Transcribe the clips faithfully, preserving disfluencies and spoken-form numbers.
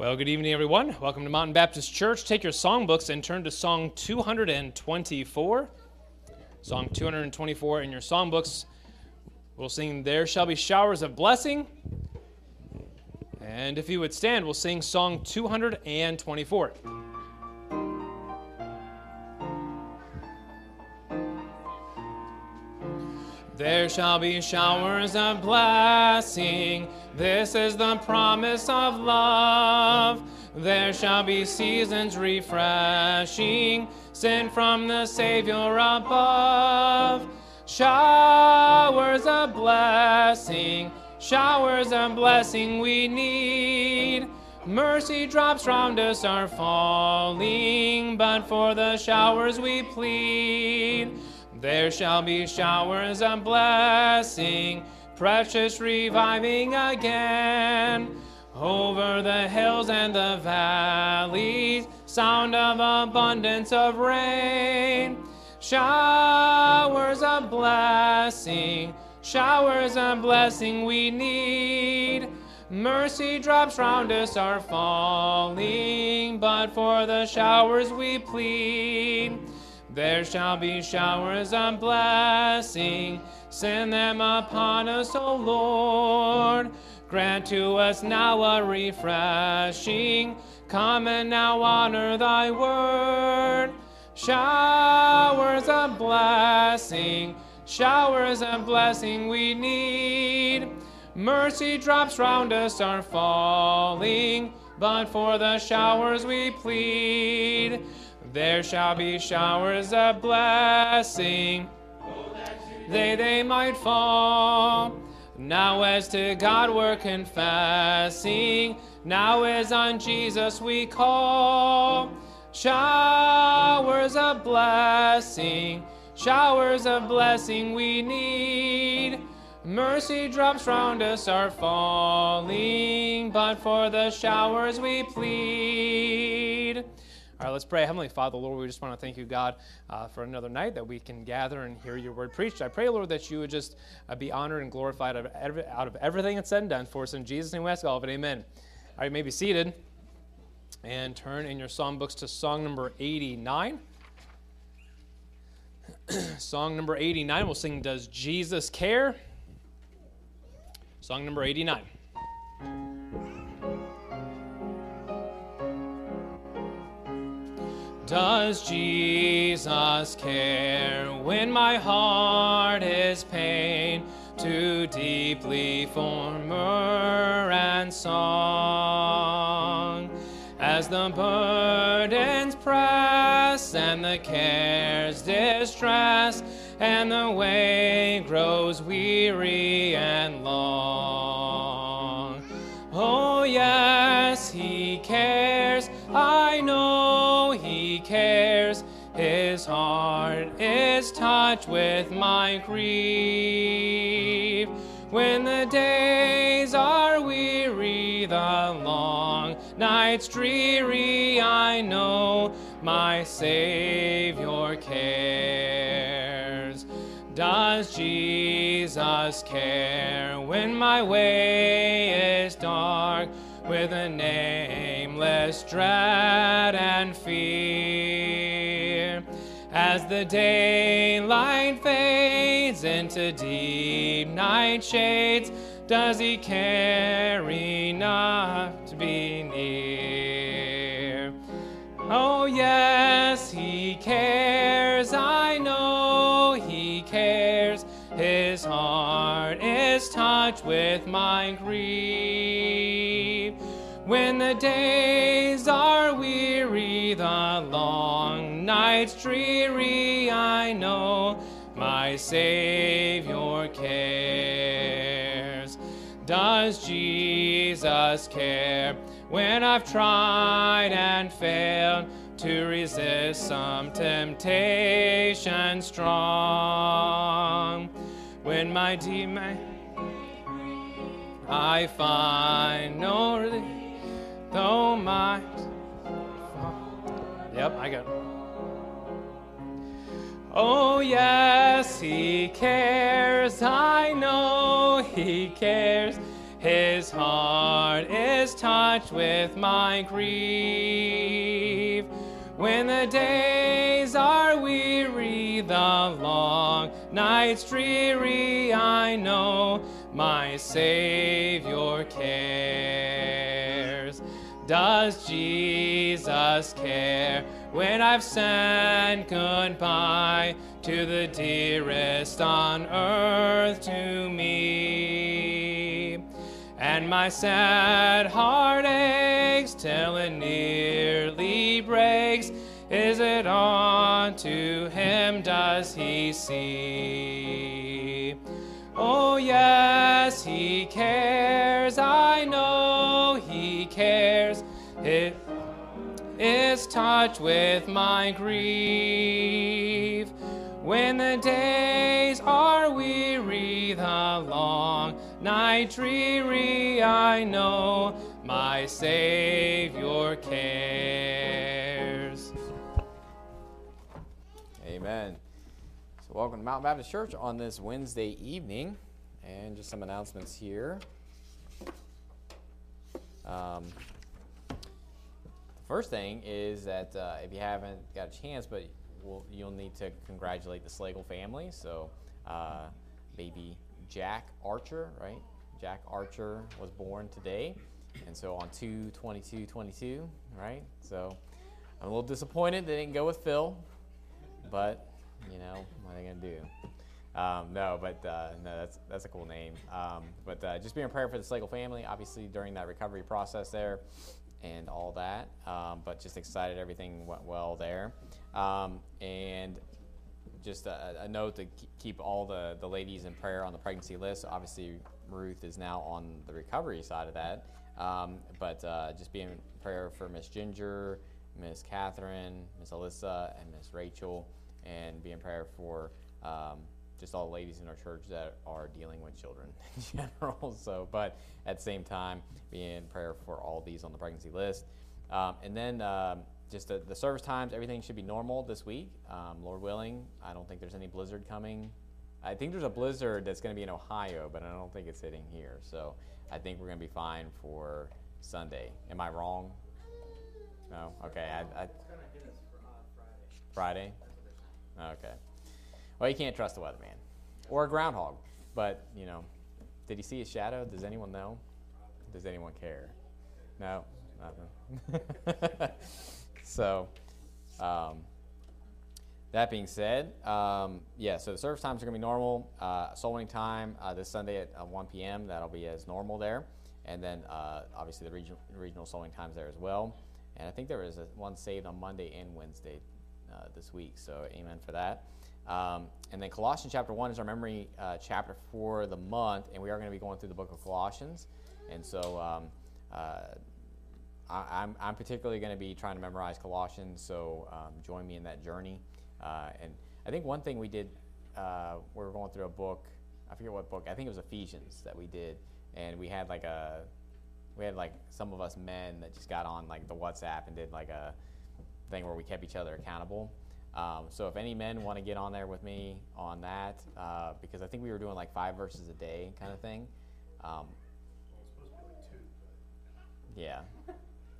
Well, good evening, everyone. Welcome to Mountain Baptist Church. Take your songbooks and turn to Song two hundred twenty-four. Song two hundred twenty-four in your songbooks. We'll sing "There Shall Be Showers of Blessing." And if you would stand, we'll sing Song two hundred twenty-four. There shall be showers of blessing. This is the promise of love. There shall be seasons refreshing, sent from the Savior above. Showers of blessing, showers of blessing we need. Mercy drops round us are falling, but for the showers we plead. There shall be showers of blessing, precious reviving again. Over the hills and the valleys, sound of abundance of rain. Showers of blessing, showers of blessing we need. Mercy drops round us are falling, but for the showers we plead. There shall be showers of blessing, send them upon us, O Lord. Grant to us now a refreshing, come and now honor thy word. Showers of blessing, showers of blessing we need. Mercy drops round us are falling, but for the showers we plead. There shall be showers of blessing, they, they might fall. Now as to God we're confessing, now as on Jesus we call. Showers of blessing, showers of blessing we need. Mercy drops round us are falling, but for the showers we plead. All right, let's pray. Heavenly Father, Lord, we just want to thank you, God, uh, for another night that we can gather and hear your word preached. I pray, Lord, that you would just uh, be honored and glorified out of, every, out of everything that's said and done for us. In Jesus' name we ask all of it. Amen. All right, you may be seated and turn in your songbooks to song number eighty-nine. Song number eighty-nine, we'll sing "Does Jesus Care?" Song number eighty-nine. Does Jesus care when my heart is pained too deeply for myrrh and song? As the burdens press and the cares distress and the way grows weary and long. Oh yes, he cares, I know he cares. His heart is touched with my grief. When the days are weary, the long nights dreary, I know my Savior cares. Does Jesus care when my way is dark, with a nameless dread and fear? As the daylight fades into deep night shades, does he care enough to be near? Oh yes, he cares, I know he cares. His heart is touched with my grief. When the days are weary, the long nights dreary, I know my Savior cares. Does Jesus care when I've tried and failed to resist some temptation strong? When my demon I find no relief, though my... Yep, I got it. Oh yes, he cares, I know he cares. His heart is touched with my grief. When the days are weary, the long nights dreary, I know my Savior cares. Does Jesus care when I've said goodbye to the dearest on earth to me? And my sad heart aches till it nearly breaks. Is it unto him does he see? Oh yes, he cares, I know he cares. It is touched with my grief. When the days are weary, the long night dreary, I know my Savior cares. Amen. So welcome to Mountain Baptist Church on this Wednesday evening. And just some announcements here. Um, the first thing is that uh, if you haven't got a chance, but we'll, you'll need to congratulate the Slagle family. So uh, baby Jack Archer, right? Jack Archer was born today. And so on two twenty-two twenty-two, right? So I'm a little disappointed they didn't go with Phil. But, you know, what are they going to do? Um, no, but uh, no, that's that's a cool name. Um, but uh, just be in prayer for the Slagle family, obviously during that recovery process there and all that. Um, but just excited everything went well there. Um, and just a, a note to keep all the, the ladies in prayer on the pregnancy list. Obviously, Ruth is now on the recovery side of that. Um, but uh, just be in prayer for Miss Ginger, Miss Catherine, Miss Alyssa, and Miss Rachel. And be in prayer for um, just all the ladies in our church that are dealing with children in general. So, but at the same time, be in prayer for all these on the pregnancy list. Um, and then um, just the, the service times, everything should be normal this week. Um, Lord willing, I don't think there's any blizzard coming. I think there's a blizzard that's going to be in Ohio, but I don't think it's hitting here. So I think we're going to be fine for Sunday. Am I wrong? No? Okay. I, I, It's going to hit us for, uh, Friday? Friday. Okay. Well, you can't trust the weatherman or a groundhog. But, you know, did he see his shadow? Does anyone know? Does anyone care? No? Nothing. So, um, that being said, um, yeah, so the service times are going to be normal. Uh, soul winning time uh, this Sunday at uh, one p.m. That'll be as normal there. And then, uh, obviously, the regional, regional soul winning times there as well. And I think there was a, one saved on Monday and Wednesday Uh, this week, so amen for that. Um, and then Colossians chapter one is our memory uh, chapter for the month, and we are going to be going through the book of Colossians. And so um, uh, I, I'm, I'm particularly going to be trying to memorize Colossians, so um, join me in that journey. Uh, and I think one thing we did, uh, we were going through a book, I forget what book, I think it was Ephesians that we did, and we had like a, we had like some of us men that just got on like the WhatsApp and did like a thing where we kept each other accountable. Um, so if any men want to get on there with me on that, uh, because I think we were doing like five verses a day kind of thing. Um, Well, it's supposed to be like two, but...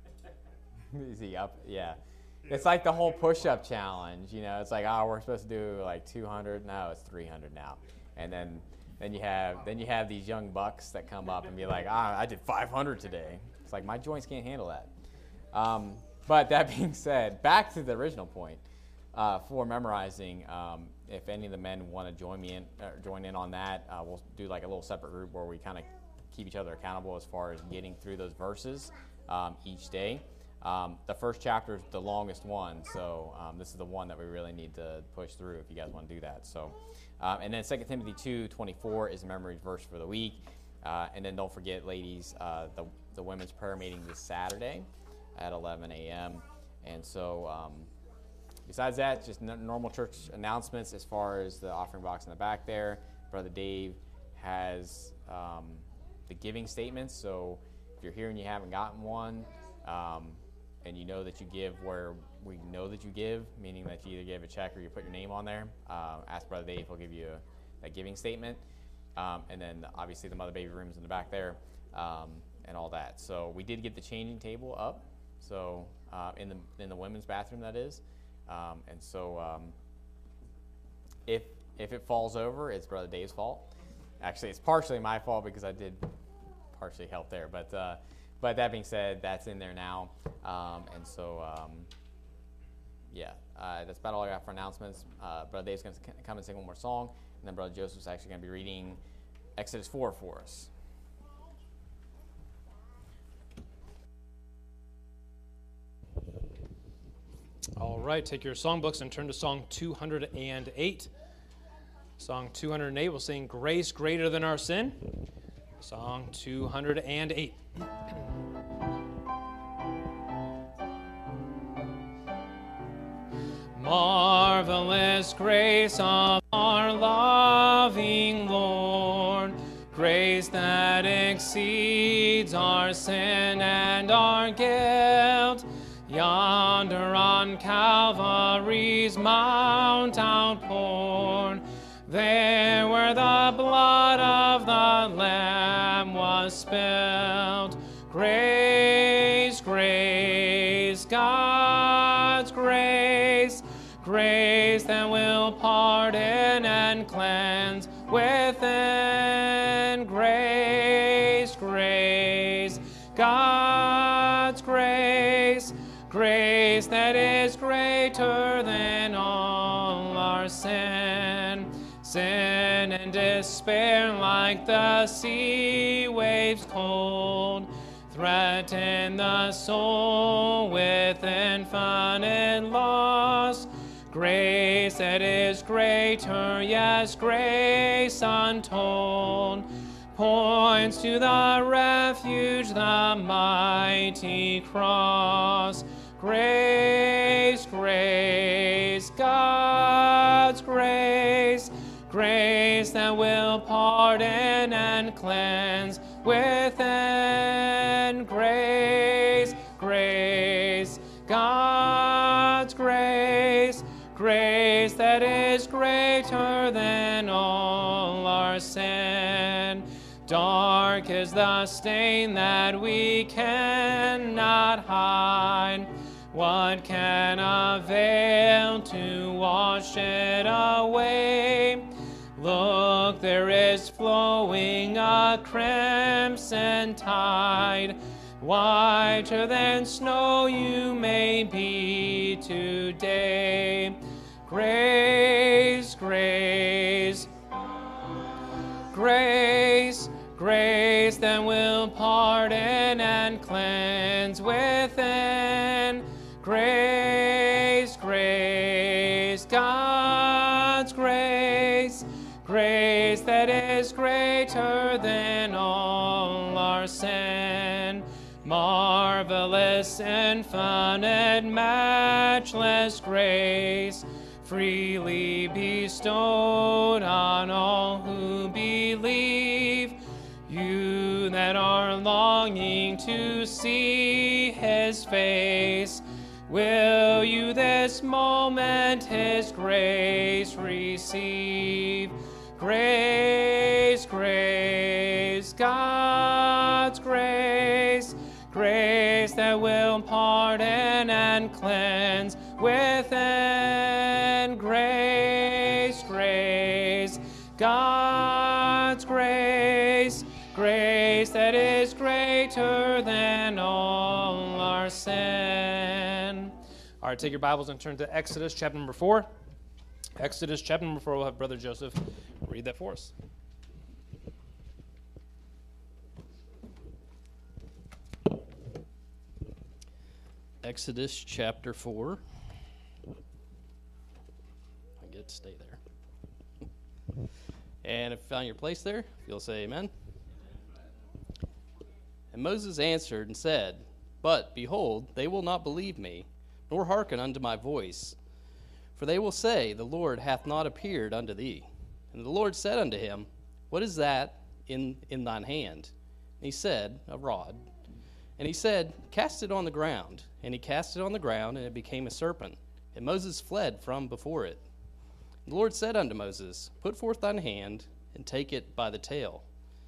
yeah. Is he up? Yeah. It's like the whole push-up challenge, you know. It's like, oh, we're supposed to do like two hundred. No, it's three hundred now. And then, then you have then you have these young bucks that come up and be like, ah, I did five hundred today. It's like my joints can't handle that. Um, But that being said, back to the original point uh, for memorizing. Um, if any of the men want to join me in, uh, join in on that, uh, we'll do like a little separate group where we kind of keep each other accountable as far as getting through those verses um, each day. Um, the first chapter is the longest one, so um, this is the one that we really need to push through if you guys want to do that. So, um, and then Second Timothy two twenty-four is the memory verse for the week. Uh, and then don't forget, ladies, uh, the the women's prayer meeting this Saturday at eleven a.m. And so um, besides that, just n- normal church announcements as far as the offering box in the back there. Brother Dave has um, the giving statements. So if you're here and you haven't gotten one, um, and you know that you give where we know that you give, meaning that you either give a check or you put your name on there, uh, ask Brother Dave. He'll give you a, a giving statement. Um, and then obviously the mother baby room is in the back there. um, and all that. So we did get the changing table up, so uh, in the in the women's bathroom, that is. Um, and so um, if if it falls over, it's Brother Dave's fault. Actually, it's partially my fault because I did partially help there. But uh, but that being said, that's in there now. Um, and so, um, yeah, uh, that's about all I got for announcements. Uh, Brother Dave's going to come and sing one more song. And then Brother Joseph's actually going to be reading Exodus four for us. All right, take your songbooks and turn to Song two hundred eight. Song two hundred eight, we'll sing Grace Greater Than Our Sin. Song two hundred eight. Marvelous grace of our loving Lord, grace that exceeds our sin and our guilt, yonder on Calvary's mount outpoured, there where the blood of the Lamb was spilled. Grace, grace, God's grace, grace that will pardon and cleanse within. Grace, grace, God's grace, grace that is greater than all our sin. Sin and despair like the sea waves cold threaten the soul with infinite loss. Grace that is greater, yes, grace untold, points to the refuge, the mighty cross. Grace, grace, God's grace, grace that will pardon and cleanse within. Grace, grace, God's grace, grace that is greater than all our sin. Dark is the stain that we cannot hide. What can avail to wash it away? Look, there is flowing a crimson tide. Whiter than snow you may be today. Grace, grace, grace, grace that will pardon and cleanse within. Grace, grace, God's grace, grace that is greater than all our sin. Marvelous, infinite, matchless grace, freely bestowed on all who believe. You that are longing to see His face, will you this moment His grace receive? Grace, grace, God's grace, grace that will pardon and cleanse within. Grace, grace, God's grace, grace that is greater than all our sin. All right, take your Bibles and turn to Exodus chapter number four. Exodus chapter number four, we'll have Brother Joseph read that for us. Exodus chapter four. I get to stay there. And if you found your place there, if you'll say amen. And Moses answered and said, But, behold, they will not believe me, nor hearken unto my voice. For they will say, The Lord hath not appeared unto thee. And the Lord said unto him, What is that in, in thine hand? And he said, A rod. And he said, Cast it on the ground. And he cast it on the ground, and it became a serpent. And Moses fled from before it. And the Lord said unto Moses, Put forth thine hand, and take it by the tail.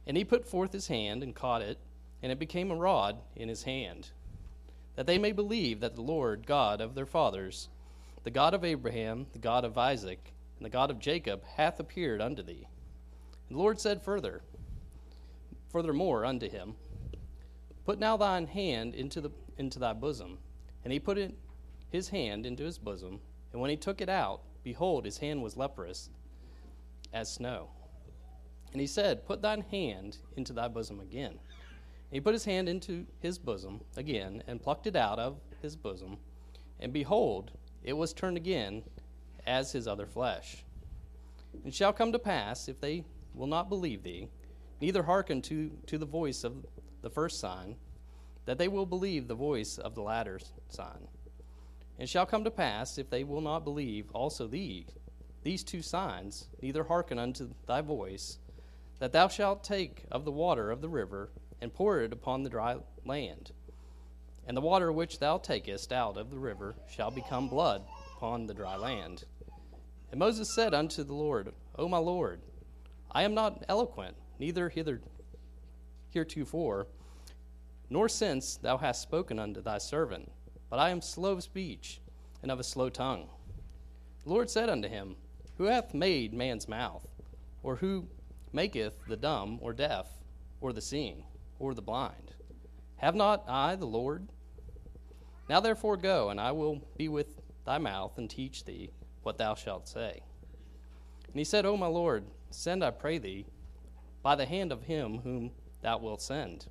And he put forth his hand and caught it, and it became a rod in his hand, that they may believe that the Lord God of their fathers, the God of Abraham, the God of Isaac, and the God of Jacob, hath appeared unto thee. And the Lord said further, furthermore unto him, Put now thine hand into the into thy bosom. And he put it, his hand into his bosom, and when he took it out, behold, his hand was leprous as snow. And he said, Put thine hand into thy bosom again. And he put his hand into his bosom again, and plucked it out of his bosom, and behold, it was turned again as his other flesh. And it shall come to pass, if they will not believe thee, neither hearken to, to the voice of the first sign, that they will believe the voice of the latter sign. And it shall come to pass, if they will not believe also thee, these two signs, neither hearken unto thy voice, that thou shalt take of the water of the river, and pour it upon the dry land. And the water which thou takest out of the river shall become blood upon the dry land. And Moses said unto the Lord, O my Lord, I am not eloquent, neither hither heretofore, nor since thou hast spoken unto thy servant, but I am slow of speech, and of a slow tongue. The Lord said unto him, Who hath made man's mouth? Or who maketh the dumb, or deaf, or the seeing, or the blind? Have not I the Lord? Now therefore go, and I will be with thy mouth, and teach thee what thou shalt say. And he said, O my Lord, send, I pray thee, by the hand of him whom thou wilt send.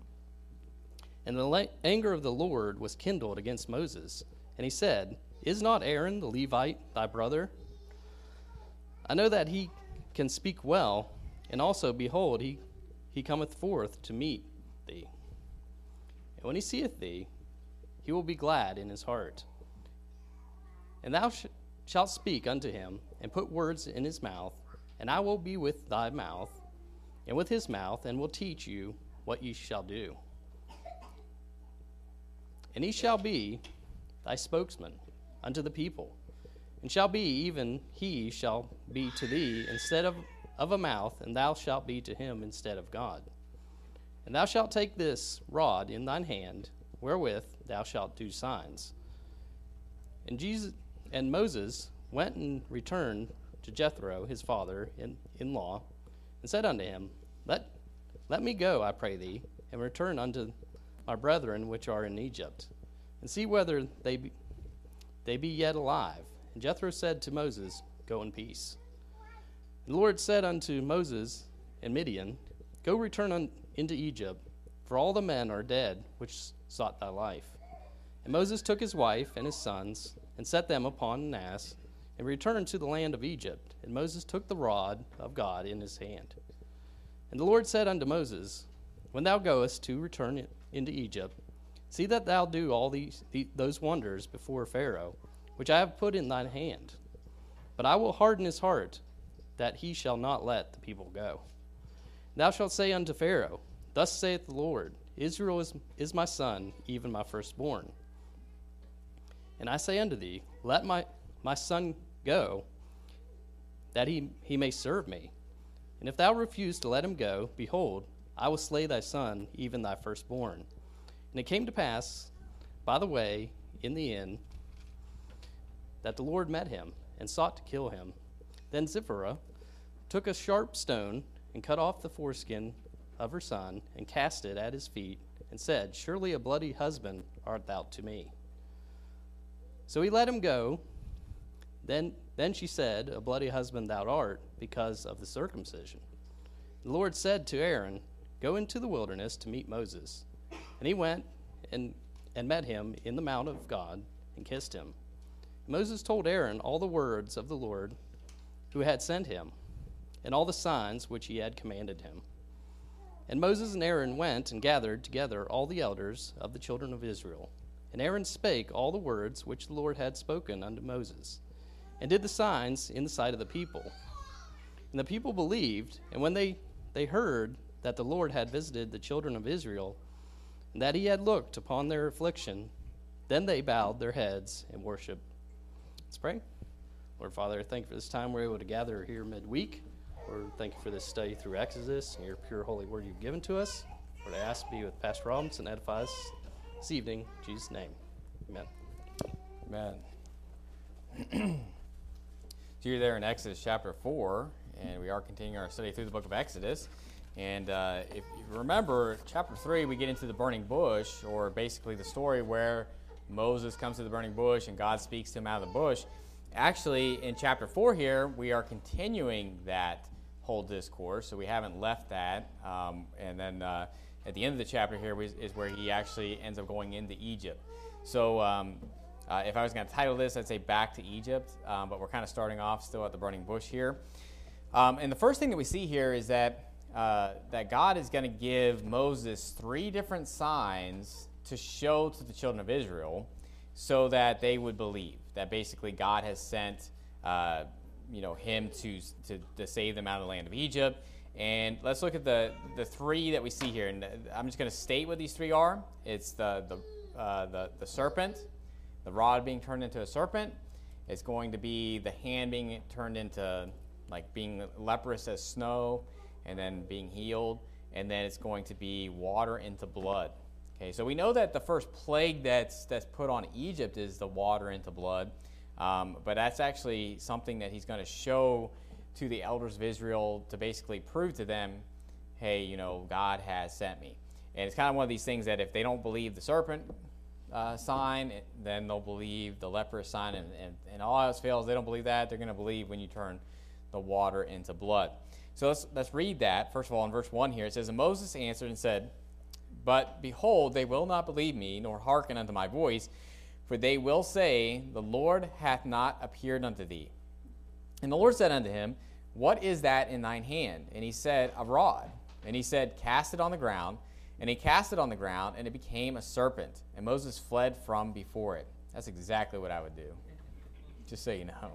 And the la- anger of the Lord was kindled against Moses, and he said, Is not Aaron the Levite thy brother? I know that he can speak well, and also, behold, he, he cometh forth to meet thee. And when he seeth thee, he will be glad in his heart. And thou sh- shalt speak unto him, and put words in his mouth, and I will be with thy mouth, and with his mouth, and will teach you what ye shall do. And he shall be thy spokesman unto the people, and shall be even he shall be to thee instead of, of a mouth, and thou shalt be to him instead of God. And thou shalt take this rod in thine hand, wherewith thou shalt do signs. And Jesus and Moses went and returned to Jethro his father-in-law, and said unto him, Let let me go, I pray thee, and return unto my brethren which are in Egypt, and see whether they be, they be yet alive. And Jethro said to Moses, Go in peace. And the Lord said unto Moses and Midian, Go return un, into Egypt, for all the men are dead which sought thy life. And Moses took his wife and his sons, and set them upon an ass, and returned to the land of Egypt. And Moses took the rod of God in his hand. And the Lord said unto Moses, When thou goest to return into Egypt, see that thou do all these the, those wonders before Pharaoh, which I have put in thine hand. But I will harden his heart, that he shall not let the people go. Thou shalt say unto Pharaoh, Thus saith the Lord, Israel is, is my son, even my firstborn. And I say unto thee, Let my, my son go, that he, he may serve me. And if thou refuse to let him go, behold, I will slay thy son, even thy firstborn. And it came to pass, by the way, in the inn, that the Lord met him, and sought to kill him. Then Zipporah took a sharp stone, and cut off the foreskin of her son, and cast it at his feet, and said, Surely a bloody husband art thou to me. So he let him go. Then, then she said, A bloody husband thou art, because of the circumcision. The Lord said to Aaron, Go into the wilderness to meet Moses. And he went and, and met him in the mount of God, and kissed him. Moses told Aaron all the words of the Lord who had sent him, and all the signs which he had commanded him. And Moses and Aaron went and gathered together all the elders of the children of Israel. And Aaron spake all the words which the Lord had spoken unto Moses, and did the signs in the sight of the people. And the people believed, and when they, they heard that the Lord had visited the children of Israel, and that he had looked upon their affliction, then they bowed their heads and worshiped. Let's pray. Lord Father, thank you for this time we're able to gather here midweek. Lord, thank you for this study through Exodus and your pure holy word you've given to us. Lord, I ask to be with Pastor Robinson, edify us this evening. In Jesus' name, amen. Amen. So you're there in Exodus chapter four, and we are continuing our study through the book of Exodus. And uh, if you remember, chapter three, we get into the burning bush, or basically the story where Moses comes to the burning bush and God speaks to him out of the bush. Actually, in chapter four here, we are continuing that whole discourse, so we haven't left that. Um, and then uh, at the end of the chapter here is where he actually ends up going into Egypt. So um, uh, if I was going to title this, I'd say Back to Egypt, um, but we're kind of starting off still at the burning bush here. Um, and the first thing that we see here is that uh, that God is going to give Moses three different signs to show to the children of Israel so that they would believe that basically God has sent uh, you know, him to, to to save them out of the land of Egypt. And let's look at the, the three that we see here. And I'm just going to state what these three are. It's the, the, uh, the, the serpent, the rod being turned into a serpent. It's going to be the hand being turned into, like, being leprous as snow and then being healed. And then it's going to be water into blood. Okay, so we know that the first plague that's that's put on Egypt is the water into blood. Um, but that's actually something that he's going to show to the elders of Israel to basically prove to them, hey, you know, God has sent me. And it's kind of one of these things that if they don't believe the serpent uh, sign, then they'll believe the leprous sign. And, and, and all else fails, they don't believe that. They're going to believe when you turn the water into blood. So let's, let's read that. First of all, in verse one here, it says, "And Moses answered and said, But behold, they will not believe me, nor hearken unto my voice. For they will say, The Lord hath not appeared unto thee. And the Lord said unto him, What is that in thine hand? And he said, A rod. And he said, Cast it on the ground. And he cast it on the ground, and it became a serpent. And Moses fled from before it." That's exactly what I would do, just so you know.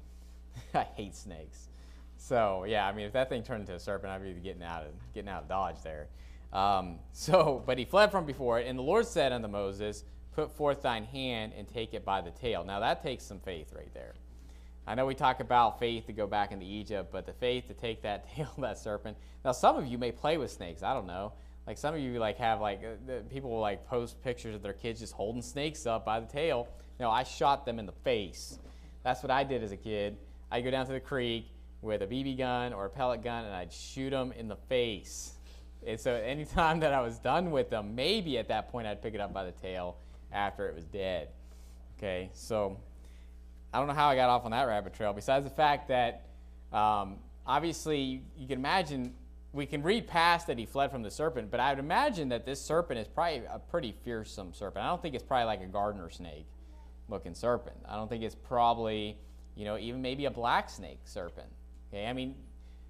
I hate snakes. So, yeah, I mean, if that thing turned into a serpent, I'd be getting out of, getting out of Dodge there. Um, so, but he fled from before it. And the Lord said unto Moses, Put forth thine hand and take it by the tail. Now that takes some faith right there. I know we talk about faith to go back into Egypt, but the faith to take that tail of that serpent. Now some of you may play with snakes. I don't know. Like some of you like have like, uh, the, people will like post pictures of their kids just holding snakes up by the tail. No, I shot them in the face. That's what I did as a kid. I'd go down to the creek with a B B gun or a pellet gun and I'd shoot them in the face. And so anytime that I was done with them, maybe at that point I'd pick it up by the tail after it was dead. Okay, so I don't know how I got off on that rabbit trail, besides the fact that um, obviously you can imagine, we can read past that he fled from the serpent, but I would imagine that this serpent is probably a pretty fearsome serpent. I don't think it's probably like a gardener snake looking serpent. I don't think it's probably, you know, even maybe a black snake serpent. Okay, I mean,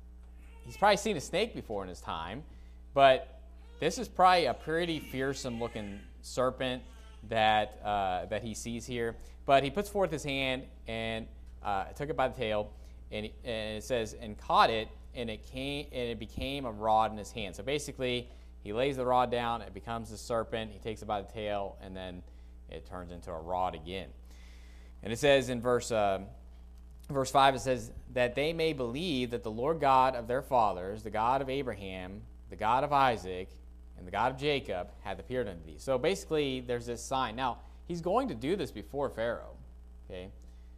he's probably seen a snake before in his time, but this is probably a pretty fearsome looking serpent that uh, that he sees here. But he puts forth his hand and uh, took it by the tail, and, he, and it says, and caught it, and it came and it became a rod in his hand. So basically, he lays the rod down, it becomes a serpent, he takes it by the tail, and then it turns into a rod again. And it says in verse uh, verse five, it says, that they may believe that the Lord God of their fathers, the God of Abraham, the God of Isaac, and the God of Jacob hath appeared unto thee. So basically, there's this sign. Now, he's going to do this before Pharaoh. Okay,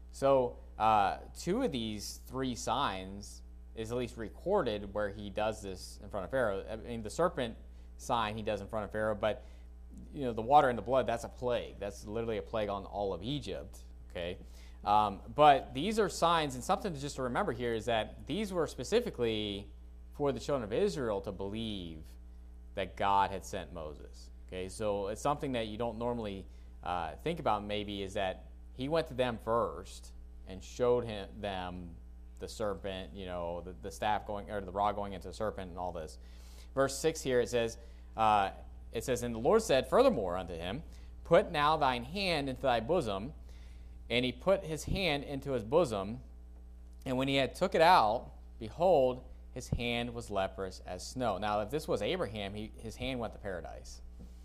so uh, two of these three signs is at least recorded where he does this in front of Pharaoh. I mean, the serpent sign he does in front of Pharaoh, but you know, the water and the blood, that's a plague. That's literally a plague on all of Egypt. Okay, um, but these are signs, and something to just to remember here is that these were specifically for the children of Israel to believe that God had sent Moses. Okay, so it's something that you don't normally uh, think about maybe, is that he went to them first and showed him them the serpent, you know, the, the staff going, or the rod going into the serpent and all this. Verse six here, it says, uh, it says, and the Lord said furthermore unto him, Put now thine hand into thy bosom. And he put his hand into his bosom, and when he had took it out, behold, his hand was leprous as snow. Now, if this was Abraham, he, his hand went to paradise.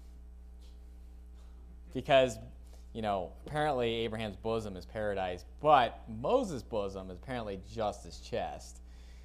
Because, you know, apparently Abraham's bosom is paradise, but Moses' bosom is apparently just his chest.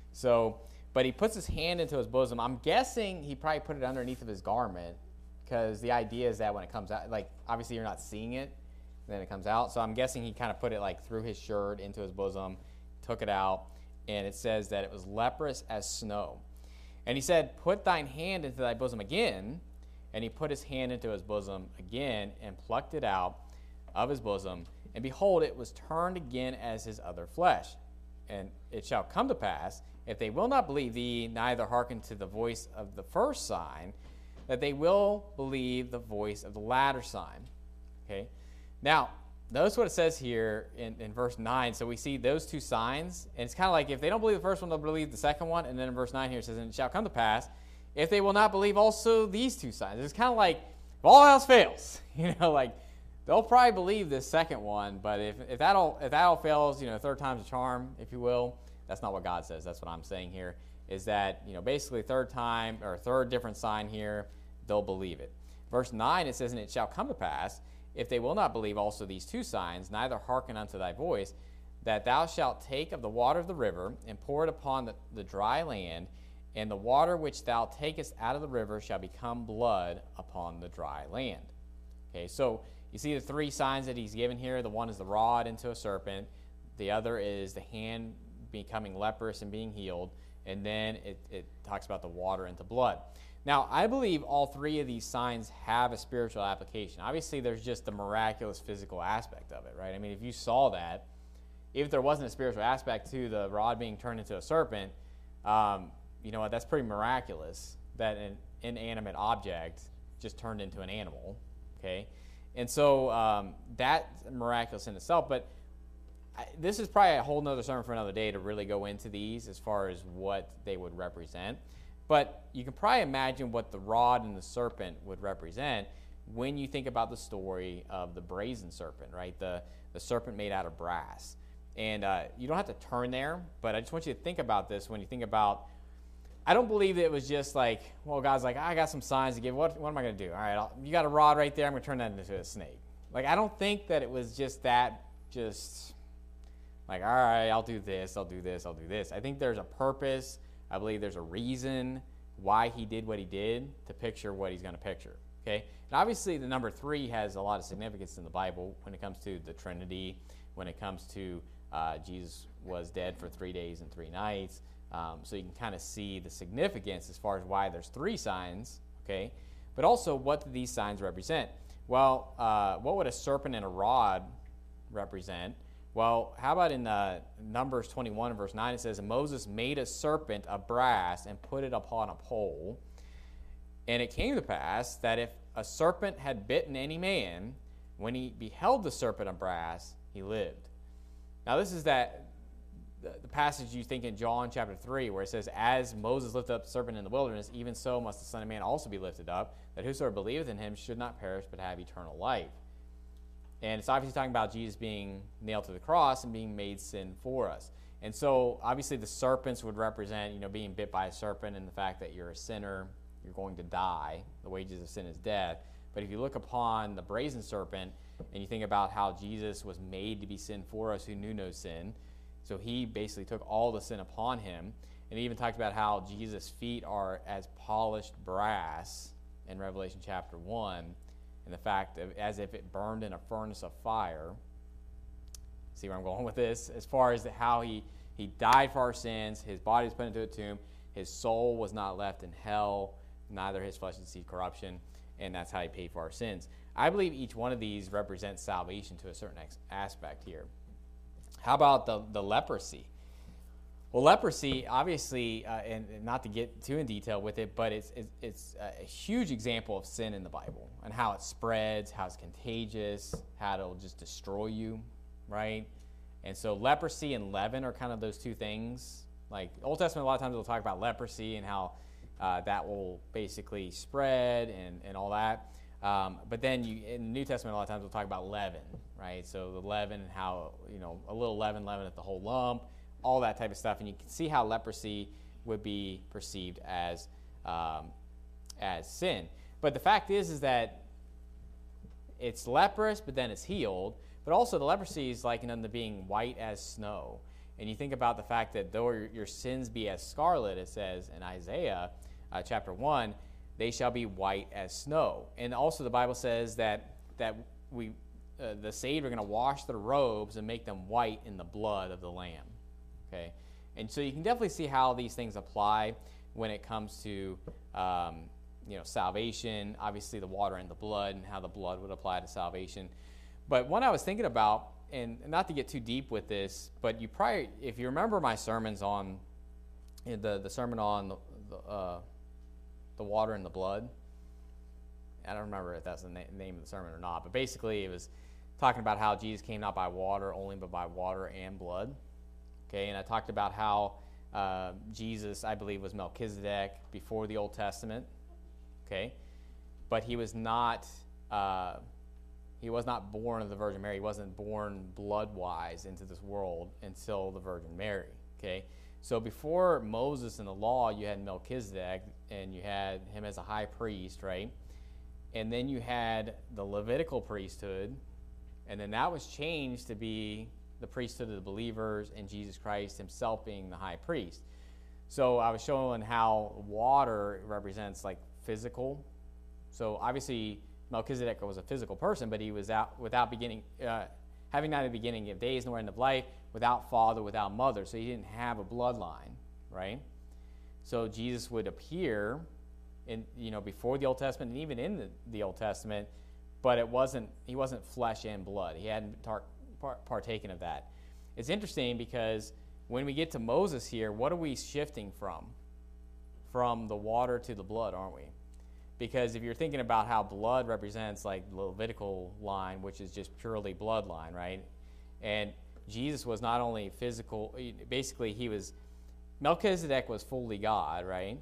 So, but he puts his hand into his bosom. I'm guessing he probably put it underneath of his garment, because the idea is that when it comes out, like, obviously you're not seeing it, then it comes out. So I'm guessing he kind of put it like through his shirt into his bosom, took it out, and it says that it was leprous as snow. And he said, put thine hand into thy bosom again. And he put his hand into his bosom again and plucked it out of his bosom. And behold, it was turned again as his other flesh. And it shall come to pass, if they will not believe thee, neither hearken to the voice of the first sign, that they will believe the voice of the latter sign. Okay. Now, notice what it says here in, in verse nine. So we see those two signs. And it's kind of like if they don't believe the first one, they'll believe the second one. And then in verse nine here it says, and it shall come to pass, if they will not believe also these two signs. It's kind of like if all else fails, you know, like they'll probably believe this second one. But if, if, that all, if that all fails, you know, third time's a charm, if you will. That's not what God says. That's what I'm saying here, is that, you know, basically third time or third different sign here, they'll believe it. Verse nine, it says, and it shall come to pass, if they will not believe also these two signs, neither hearken unto thy voice, that thou shalt take of the water of the river and pour it upon the, the dry land, and the water which thou takest out of the river shall become blood upon the dry land. Okay, so you see the three signs that he's given here. The one is the rod into a serpent. The other is the hand becoming leprous and being healed. And then it, it talks about the water into blood. Now, I believe all three of these signs have a spiritual application. Obviously, there's just the miraculous physical aspect of it, right? I mean, if you saw that, if there wasn't a spiritual aspect to the rod being turned into a serpent, um, you know what, that's pretty miraculous that an inanimate object just turned into an animal, okay? And so um, that's miraculous in itself, but I, this is probably a whole nother sermon for another day to really go into these as far as what they would represent. But you can probably imagine what the rod and the serpent would represent when you think about the story of the brazen serpent, right? The, the serpent made out of brass. And uh, you don't have to turn there, but I just want you to think about this when you think about, I don't believe that it was just like, well, God's like, I got some signs to give. What, what am I going to do? All right, I'll, you got a rod right there. I'm going to turn that into a snake. Like, I don't think that it was just that, just like, all right, I'll do this, I'll do this, I'll do this. I think there's a purpose. I believe there's a reason why he did what he did to picture what he's going to picture. Okay? And obviously, the number three has a lot of significance in the Bible when it comes to the Trinity, when it comes to uh, Jesus was dead for three days and three nights. Um, so you can kind of see the significance as far as why there's three signs, okay? But also, what do these signs represent? Well, uh, what would a serpent and a rod represent? Well, how about in uh, Numbers twenty-one, verse nine, it says, and Moses made a serpent of brass and put it upon a pole. And it came to pass that if a serpent had bitten any man, when he beheld the serpent of brass, he lived. Now, this is that the, the passage you think in John chapter three, where it says, as Moses lifted up the serpent in the wilderness, even so must the Son of Man also be lifted up, that whosoever believeth in him should not perish but have eternal life. And it's obviously talking about Jesus being nailed to the cross and being made sin for us. And so, obviously, the serpents would represent, you know, being bit by a serpent and the fact that you're a sinner, you're going to die. The wages of sin is death. But if you look upon the brazen serpent and you think about how Jesus was made to be sin for us who knew no sin, so he basically took all the sin upon him. And he even talked about how Jesus' feet are as polished brass in Revelation chapter one, and the fact of as if it burned in a furnace of fire. See where I'm going with this? As far as how he, he died for our sins, his body was put into a tomb, his soul was not left in hell, neither his flesh did see corruption, and that's how he paid for our sins. I believe each one of these represents salvation to a certain ex- aspect here. How about the, the leprosy? Well, leprosy, obviously, uh, and, and not to get too in detail with it, but it's, it's, it's a huge example of sin in the Bible and how it spreads, how it's contagious, how it'll just destroy you, right? And so leprosy and leaven are kind of those two things. Like Old Testament, a lot of times they'll talk about leprosy and how uh, that will basically spread and, and all that. Um, but then you, in the New Testament, a lot of times we'll talk about leaven, right? So the leaven and how, you know, a little leaven, leaven at the whole lump, all that type of stuff. And you can see how leprosy would be perceived as um, as sin. But the fact is, is that it's leprous, but then it's healed. But also the leprosy is likened unto being white as snow. And you think about the fact that though your, your sins be as scarlet, it says in Isaiah uh, chapter one, they shall be white as snow. And also the Bible says that that we uh, the saved are going to wash their robes and make them white in the blood of the Lamb. Okay, and so you can definitely see how these things apply when it comes to um, you know salvation. Obviously, the water and the blood, and how the blood would apply to salvation. But one I was thinking about, and not to get too deep with this, but you probably, if you remember my sermons on the the sermon on the the, uh, the water and the blood. I don't remember if that's the na- name of the sermon or not, but basically it was talking about how Jesus came not by water only, but by water and blood. Okay, and I talked about how uh, Jesus, I believe, was Melchizedek before the Old Testament. Okay, but he was not uh, he was not born of the Virgin Mary. He wasn't born blood-wise into this world until the Virgin Mary. Okay, so before Moses and the law, you had Melchizedek, and you had him as a high priest, right? And then you had the Levitical priesthood, and then that was changed to be the priesthood of the believers and Jesus Christ himself being the high priest. So I was showing how water represents like physical. So obviously Melchizedek was a physical person, but he was out without beginning, uh, having neither beginning of days nor end of life, without father, without mother. So he didn't have a bloodline, right? So Jesus would appear in, you know, before the Old Testament and even in the, the Old Testament, but it wasn't, he wasn't flesh and blood. He hadn't tar, par, partaken of that. It's interesting because when we get to Moses here, what are we shifting from? From the water to the blood, aren't we? Because if you're thinking about how blood represents like the Levitical line, which is just purely bloodline, right? And Jesus was not only physical, basically he was, Melchizedek was fully God, right?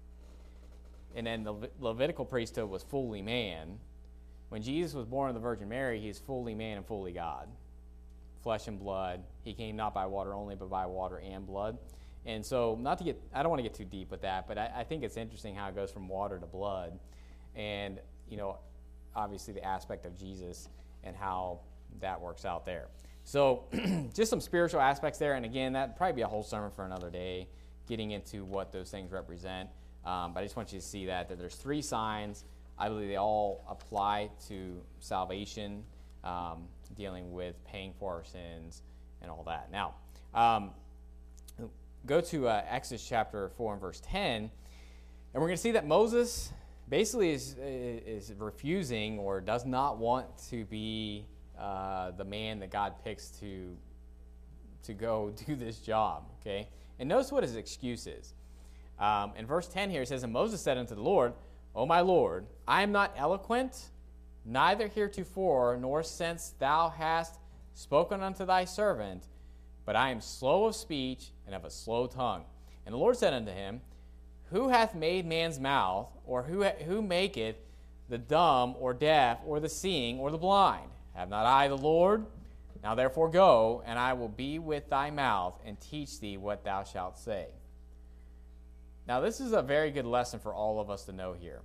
And then the Levitical priesthood was fully man. When Jesus was born of the Virgin Mary, he's fully man and fully God. Flesh and blood. He came not by water only, but by water and blood. And so, not to get, I don't want to get too deep with that, but I, I think it's interesting how it goes from water to blood. And, you know, obviously the aspect of Jesus and how that works out there. So, just some spiritual aspects there. And again, that'd probably be a whole sermon for another day, getting into what those things represent. Um, but I just want you to see that, that there's three signs. I believe they all apply to salvation, um, dealing with paying for our sins and all that. Now, um, go to uh, Exodus chapter four and verse ten, and we're going to see that Moses basically is, is refusing or does not want to be uh, the man that God picks to, to go do this job, okay? And notice what his excuse is. Um, in verse ten here, it says, "And Moses said unto the Lord, O my Lord, I am not eloquent, neither heretofore, nor since thou hast spoken unto thy servant, but I am slow of speech and of a slow tongue. And the Lord said unto him, Who hath made man's mouth, or who, who maketh the dumb, or deaf, or the seeing, or the blind? Have not I the Lord? Now therefore go, and I will be with thy mouth, and teach thee what thou shalt say." Now, this is a very good lesson for all of us to know here,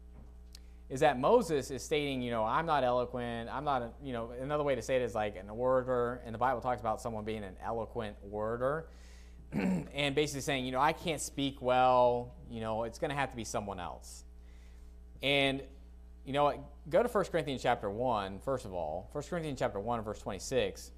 is that Moses is stating, you know, I'm not eloquent. I'm not, a, you know, another way to say it is like an orator, and the Bible talks about someone being an eloquent orator, and basically saying, you know, I can't speak well, you know, it's going to have to be someone else. And, you know, go to First Corinthians chapter one, first of all. First Corinthians chapter one, verse twenty-six.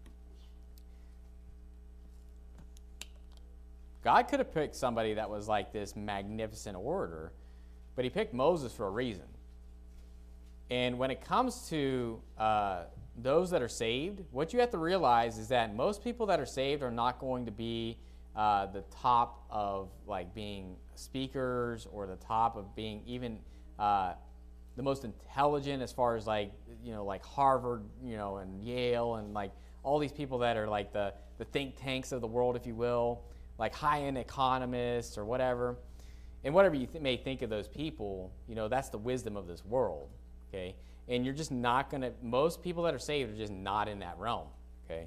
God could have picked somebody that was like this magnificent orator, but he picked Moses for a reason. And when it comes to uh, those that are saved, what you have to realize is that most people that are saved are not going to be uh, the top of like being speakers or the top of being even uh, the most intelligent as far as like, you know, like Harvard, you know, and Yale and like all these people that are like the, the think tanks of the world, if you will, like high-end economists or whatever. And whatever you th- may think of those people, you know, that's the wisdom of this world, okay? And you're just not going to, most people that are saved are just not in that realm, okay?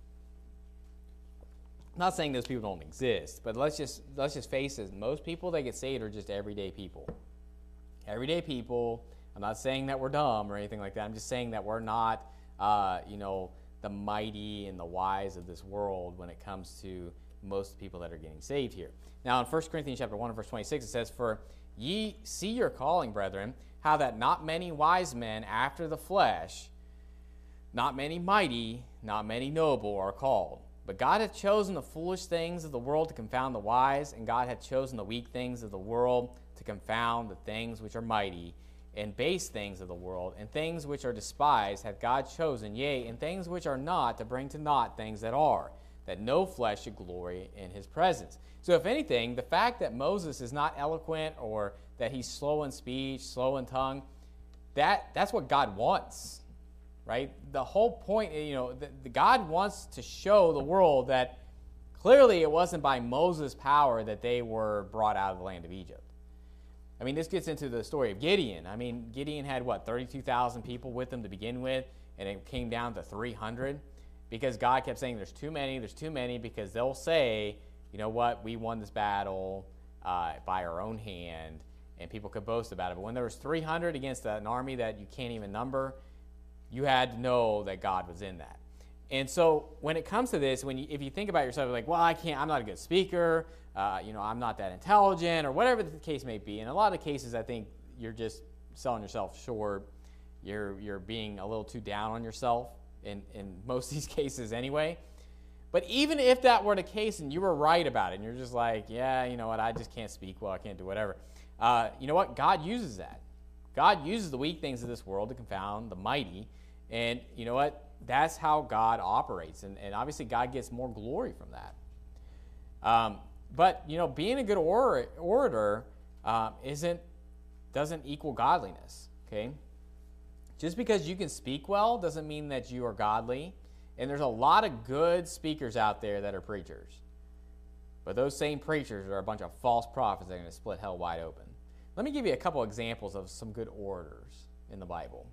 I'm not saying those people don't exist, but let's just let's just face it. Most people that get saved are just everyday people. Everyday people. I'm not saying that we're dumb or anything like that. I'm just saying that we're not, uh, you know, the mighty and the wise of this world when it comes to most people that are getting saved here. Now, in First Corinthians chapter one and verse twenty-six, it says, "For ye see your calling, brethren, how that not many wise men after the flesh, not many mighty, not many noble are called. But God hath chosen the foolish things of the world to confound the wise, and God hath chosen the weak things of the world to confound the things which are mighty, and base things of the world, and things which are despised hath God chosen, yea, and things which are not, to bring to naught things that are, that no flesh should glory in his presence." So if anything, the fact that Moses is not eloquent or that he's slow in speech, slow in tongue, that, that's what God wants, right? The whole point, you know, the, the God wants to show the world that clearly it wasn't by Moses' power that they were brought out of the land of Egypt. I mean, this gets into the story of Gideon. I mean, Gideon had, what, thirty-two thousand people with him to begin with, and it came down to three hundred because God kept saying, there's too many, there's too many, because they'll say, you know what, we won this battle uh, by our own hand, and people could boast about it. But when there was three hundred against an army that you can't even number, you had to know that God was in that. And so when it comes to this, when you, if you think about yourself, like, well, I can't, I'm not a good speaker, uh, you know, I'm not that intelligent, or whatever the case may be. In a lot of cases, I think you're just selling yourself short. You're you're being a little too down on yourself in, in most of these cases anyway. But even if that were the case and you were right about it, and you're just like, yeah, you know what, I just can't speak well, I can't do whatever. Uh, you know what? God uses that. God uses the weak things of this world to confound the mighty. And you know what? That's how God operates. And, and obviously God gets more glory from that. Um, but, you know, being a good or- orator um, isn't doesn't equal godliness, okay? Just because you can speak well doesn't mean that you are godly. And there's a lot of good speakers out there that are preachers. But those same preachers are a bunch of false prophets that are going to split hell wide open. Let me give you a couple examples of some good orators in the Bible.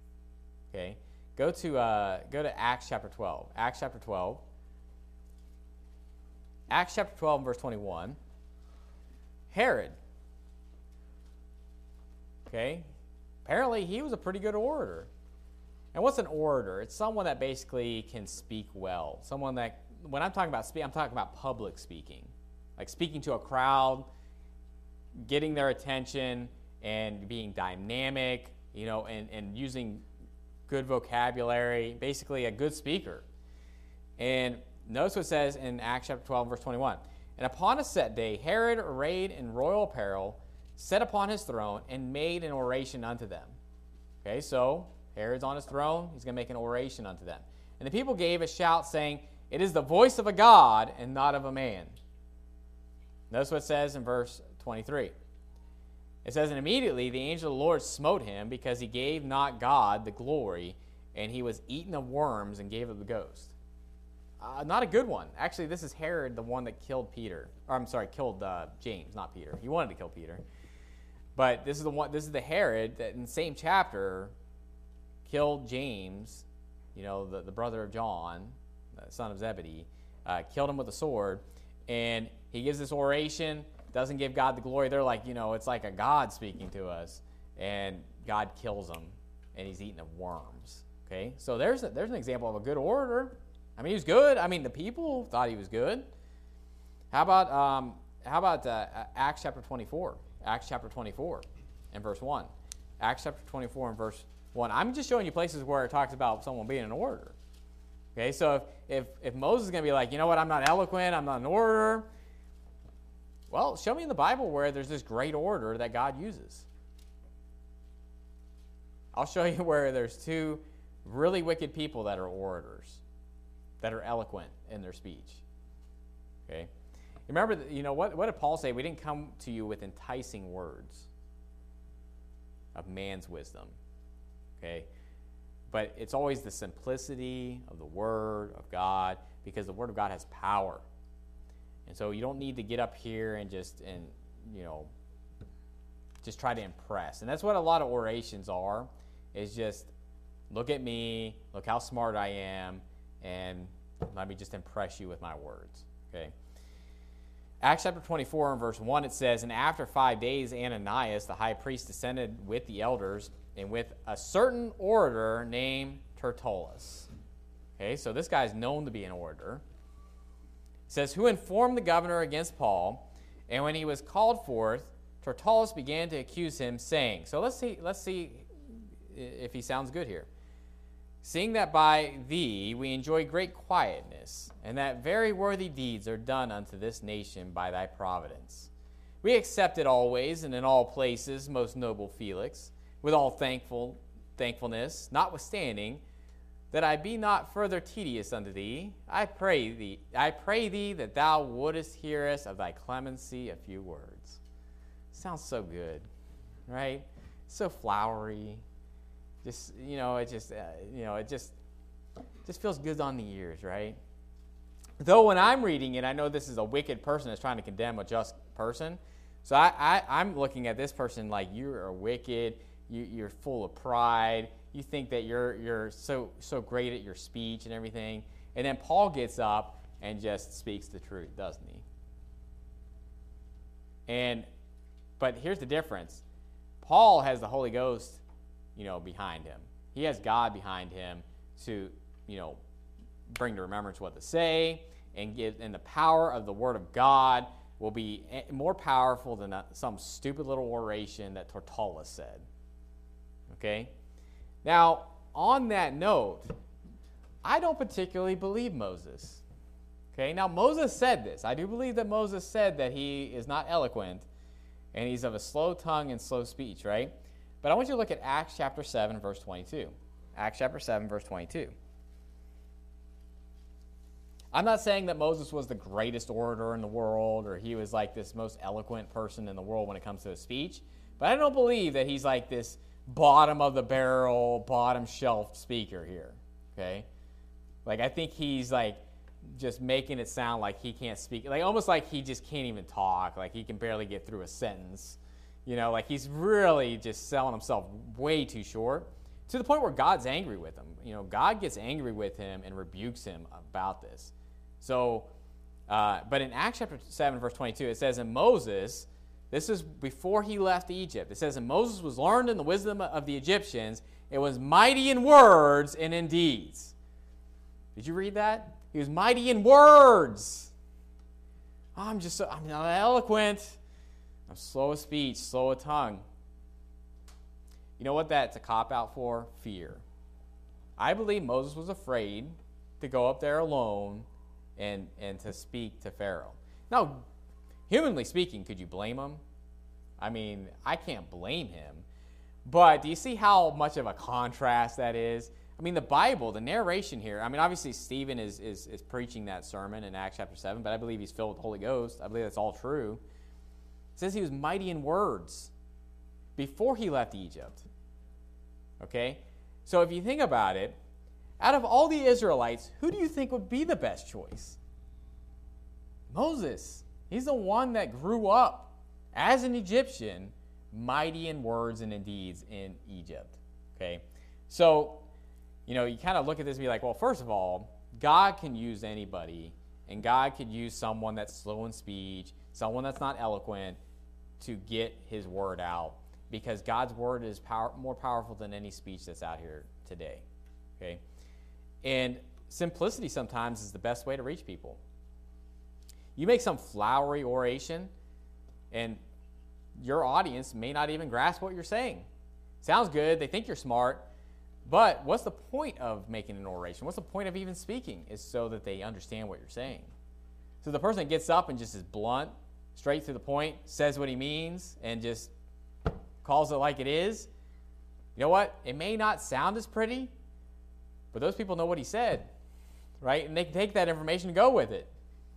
Okay? Go to uh, go to Acts chapter twelve. Acts chapter twelve. Acts chapter twelve and verse twenty-one. Herod. Okay? Apparently he was a pretty good orator. And what's an orator? It's someone that basically can speak well. Someone that, when I'm talking about speak, I'm talking about public speaking. Like speaking to a crowd, getting their attention, and being dynamic, you know, and, and using good vocabulary, basically a good speaker. And notice what it says in Acts chapter twelve, verse twenty-one. "And upon a set day, Herod, arrayed in royal apparel, sat upon his throne and made an oration unto them." Okay, so Herod's on his throne. He's going to make an oration unto them. "And the people gave a shout, saying, It is the voice of a God and not of a man." Notice what it says in verse twenty-three. It says, "And immediately the angel of the Lord smote him, because he gave not God the glory, and he was eaten of worms and gave of the ghost." Uh, not a good one. Actually, this is Herod, the one that killed Peter. Or I'm sorry, killed uh, James, not Peter. He wanted to kill Peter. But this is the one. This is the Herod that in the same chapter killed James, you know, the, the brother of John, the son of Zebedee, uh, killed him with a sword. And he gives this oration, doesn't give God the glory. They're like, you know, it's like a God speaking to us. And God kills him, and he's eaten of worms. Okay, so there's a, there's an example of a good orator. I mean, he was good. I mean, the people thought he was good. How about um, how about uh, Acts chapter twenty-four? Acts chapter twenty-four and verse one. Acts chapter twenty-four and verse one. I'm just showing you places where it talks about someone being an orator. Okay, so if, if, if Moses is going to be like, you know what, I'm not eloquent, I'm not an orator, well, show me in the Bible where there's this great orator that God uses. I'll show you where there's two really wicked people that are orators, that are eloquent in their speech. Okay? Remember, you know, what, what did Paul say? We didn't come to you with enticing words of man's wisdom. Okay? But it's always the simplicity of the Word of God, because the Word of God has power. And so you don't need to get up here and just, and you know, just try to impress. And that's what a lot of orations are, is just, look at me, look how smart I am, and let me just impress you with my words. Okay? Acts chapter twenty-four and verse one, it says, "And after five days Ananias, the high priest, descended with the elders, and with a certain orator named Tertullus." Okay, so this guy's known to be an orator. It says, who informed the governor against Paul, and when he was called forth, Tertullus began to accuse him, saying, so let's see, let's see if he sounds good here. Seeing that by thee we enjoy great quietness, and that very worthy deeds are done unto this nation by thy providence. We accept it always and in all places, most noble Felix, with all thankful thankfulness, notwithstanding, that I be not further tedious unto thee, I pray thee, I pray thee that thou wouldest hear us of thy clemency a few words. Sounds so good, right? So flowery. Just, you know, it just, uh, you know, it just, just feels good on the ears, right? Though when I'm reading it, I know this is a wicked person that's trying to condemn a just person. So I, I, I'm looking at this person like you are wicked, you, you're full of pride, you think that you're you're so so great at your speech and everything. And then Paul gets up and just speaks the truth, doesn't he? And but here's the difference. Paul has the Holy Ghost, you know, behind him. He has God behind him to, you know, bring to remembrance what to say, and give, and the power of the Word of God will be more powerful than some stupid little oration that Tertullus said. Okay? Now, on that note, I don't particularly believe Moses. Okay? Now, Moses said this. I do believe that Moses said that he is not eloquent, and he's of a slow tongue and slow speech, right? But I want you to look at Acts chapter seven, verse twenty-two. Acts chapter seven, verse twenty-two. I'm not saying that Moses was the greatest orator in the world, or he was like this most eloquent person in the world when it comes to his speech, but I don't believe that he's like this bottom of the barrel, bottom shelf speaker here, okay? Like, I think he's like just making it sound like he can't speak, like almost like he just can't even talk, like he can barely get through a sentence. You know, like he's really just selling himself way too short, to the point where God's angry with him. You know, God gets angry with him and rebukes him about this. So, uh, but in Acts chapter seven, verse twenty-two, it says, in Moses, this is before he left Egypt. It says, and Moses was learned in the wisdom of the Egyptians. It was mighty in words and in deeds. Did you read that? He was mighty in words. Oh, I'm just so, I'm not eloquent. I'm slow of speech, slow of tongue. You know what that's a cop-out for? Fear. I believe Moses was afraid to go up there alone and, and to speak to Pharaoh. Now, humanly speaking, could you blame him? I mean, I can't blame him. But do you see how much of a contrast that is? I mean, the Bible, the narration here, I mean, obviously Stephen is, is, is preaching that sermon in Acts chapter seven, but I believe he's filled with the Holy Ghost. I believe that's all true. It says he was mighty in words before he left Egypt. Okay? So if you think about it, out of all the Israelites, who do you think would be the best choice? Moses. He's the one that grew up as an Egyptian, mighty in words and in deeds in Egypt. Okay? So, you know, you kind of look at this and be like, well, first of all, God can use anybody, and God could use someone that's slow in speech, someone that's not eloquent, to get his word out, because God's word is power, more powerful than any speech that's out here today. Okay? And simplicity sometimes is the best way to reach people. You make some flowery oration, and your audience may not even grasp what you're saying. Sounds good. They think you're smart. But what's the point of making an oration? What's the point of even speaking? Is so that they understand what you're saying. So the person that gets up and just is blunt, straight to the point, says what he means, and just calls it like it is, you know what? It may not sound as pretty, but those people know what he said, right? And they can take that information and go with it.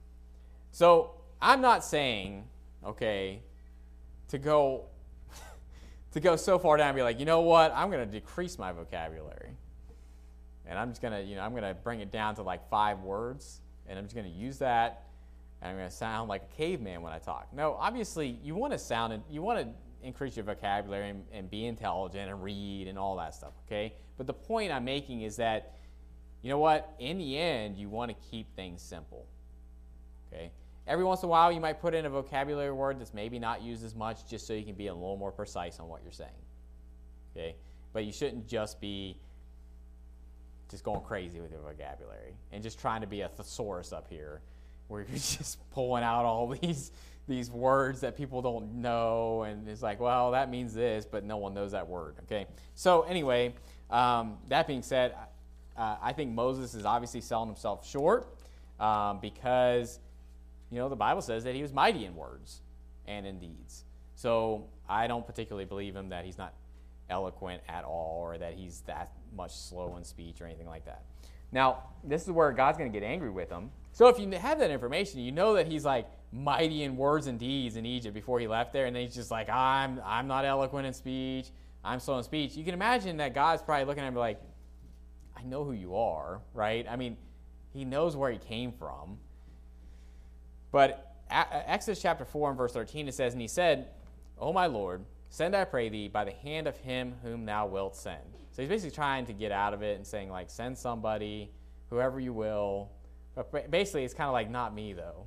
So I'm not saying, okay, to go to go so far down and be like, you know what? I'm going to decrease my vocabulary. And I'm just going to, you know, I'm going to bring it down to like five words, and I'm just going to use that, and I'm going to sound like a caveman when I talk. No, obviously, you want to sound, you want to increase your vocabulary and, and be intelligent and read and all that stuff, okay? But the point I'm making is that, you know what? In the end, you want to keep things simple, okay? Every once in a while, you might put in a vocabulary word that's maybe not used as much, just so you can be a little more precise on what you're saying, okay? But you shouldn't just be just going crazy with your vocabulary and just trying to be a thesaurus up here, where you're just pulling out all these these words that people don't know, and it's like, well, that means this, but no one knows that word, okay? So anyway, um, that being said, uh, I think Moses is obviously selling himself short um, because, you know, the Bible says that he was mighty in words and in deeds. So I don't particularly believe him that he's not eloquent at all, or that he's that much slow in speech or anything like that. Now, this is where God's going to get angry with him. So if you have that information, you know that he's like mighty in words and deeds in Egypt before he left there, and then he's just like, I'm I'm not eloquent in speech, I'm slow in speech. You can imagine that God's probably looking at him like, I know who you are, right? I mean, he knows where he came from. But Exodus chapter four and verse thirteen, it says, and he said, O my Lord, send, I pray thee, by the hand of him whom thou wilt send. So he's basically trying to get out of it and saying, like, send somebody, whoever you will. But basically, it's kind of like, not me, though.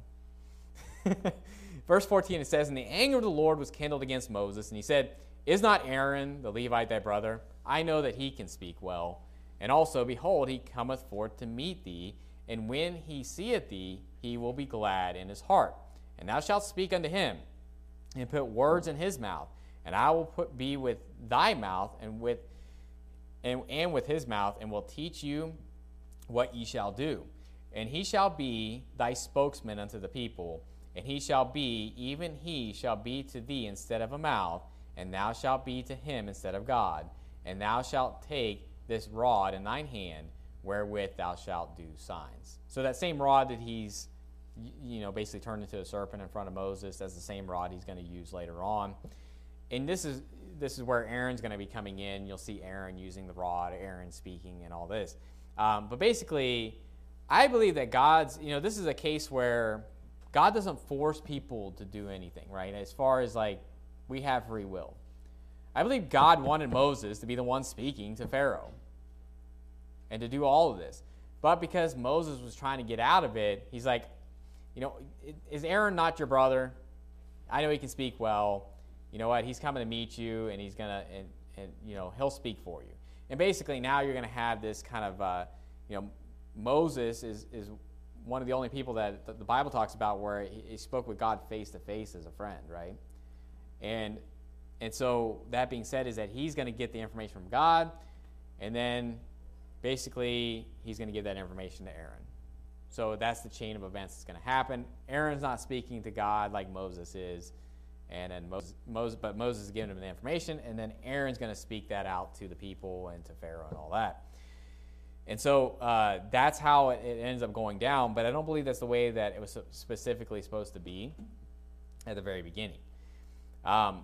Verse fourteen, it says, and the anger of the Lord was kindled against Moses, and he said, is not Aaron the Levite thy brother? I know that he can speak well. And also, behold, he cometh forth to meet thee, and when he seeth thee, he will be glad in his heart. And thou shalt speak unto him, and put words in his mouth, and I will put be with thy mouth, and with and, and with his mouth, and will teach you what ye shall do. And he shall be thy spokesman unto the people, and he shall be, even he shall be to thee instead of a mouth, and thou shalt be to him instead of God. And thou shalt take this rod in thine hand, wherewith thou shalt do signs. So that same rod that he's, you know, basically turned into a serpent in front of Moses, that's the same rod he's going to use later on. And this is this is where Aaron's going to be coming in. You'll see Aaron using the rod, Aaron speaking, and all this. Um, but basically, I believe that God's, you know, this is a case where God doesn't force people to do anything, right? As far as, like, we have free will. I believe God wanted Moses to be the one speaking to Pharaoh and to do all of this. But because Moses was trying to get out of it, he's like, you know, is Aaron not your brother? I know he can speak well. You know what? He's coming to meet you, and he's going to, and, and, you know, he'll speak for you. And basically now you're going to have this kind of, uh, you know, Moses is, is one of the only people that the Bible talks about where he, he spoke with God face to face as a friend, right? And and so that being said is that he's going to get the information from God, and then basically he's going to give that information to Aaron. So that's the chain of events that's going to happen. Aaron's not speaking to God like Moses is, and then Moses, Moses but Moses is giving him the information, and then Aaron's going to speak that out to the people and to Pharaoh and all that. And so uh, that's how it, it ends up going down, but I don't believe that's the way that it was specifically supposed to be at the very beginning. Um,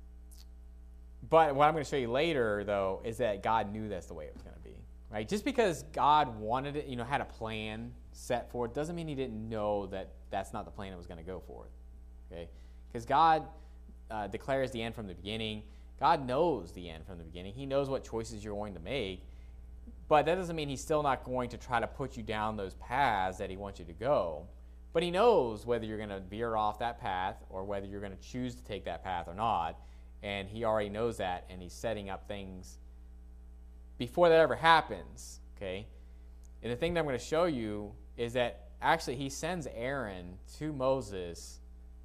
but what I'm going to show you later, though, is that God knew that's the way it was going to be. Right? Just because God wanted it, you know, had a plan set for it, doesn't mean he didn't know that that's not the plan it was going to go for. Okay? Because God uh, declares the end from the beginning. God knows the end from the beginning. He knows what choices you're going to make. But that doesn't mean he's still not going to try to put you down those paths that he wants you to go. But he knows whether you're going to veer off that path or whether you're going to choose to take that path or not. And he already knows that, and he's setting up things before that ever happens. Okay? And the thing that I'm going to show you is that actually he sends Aaron to Moses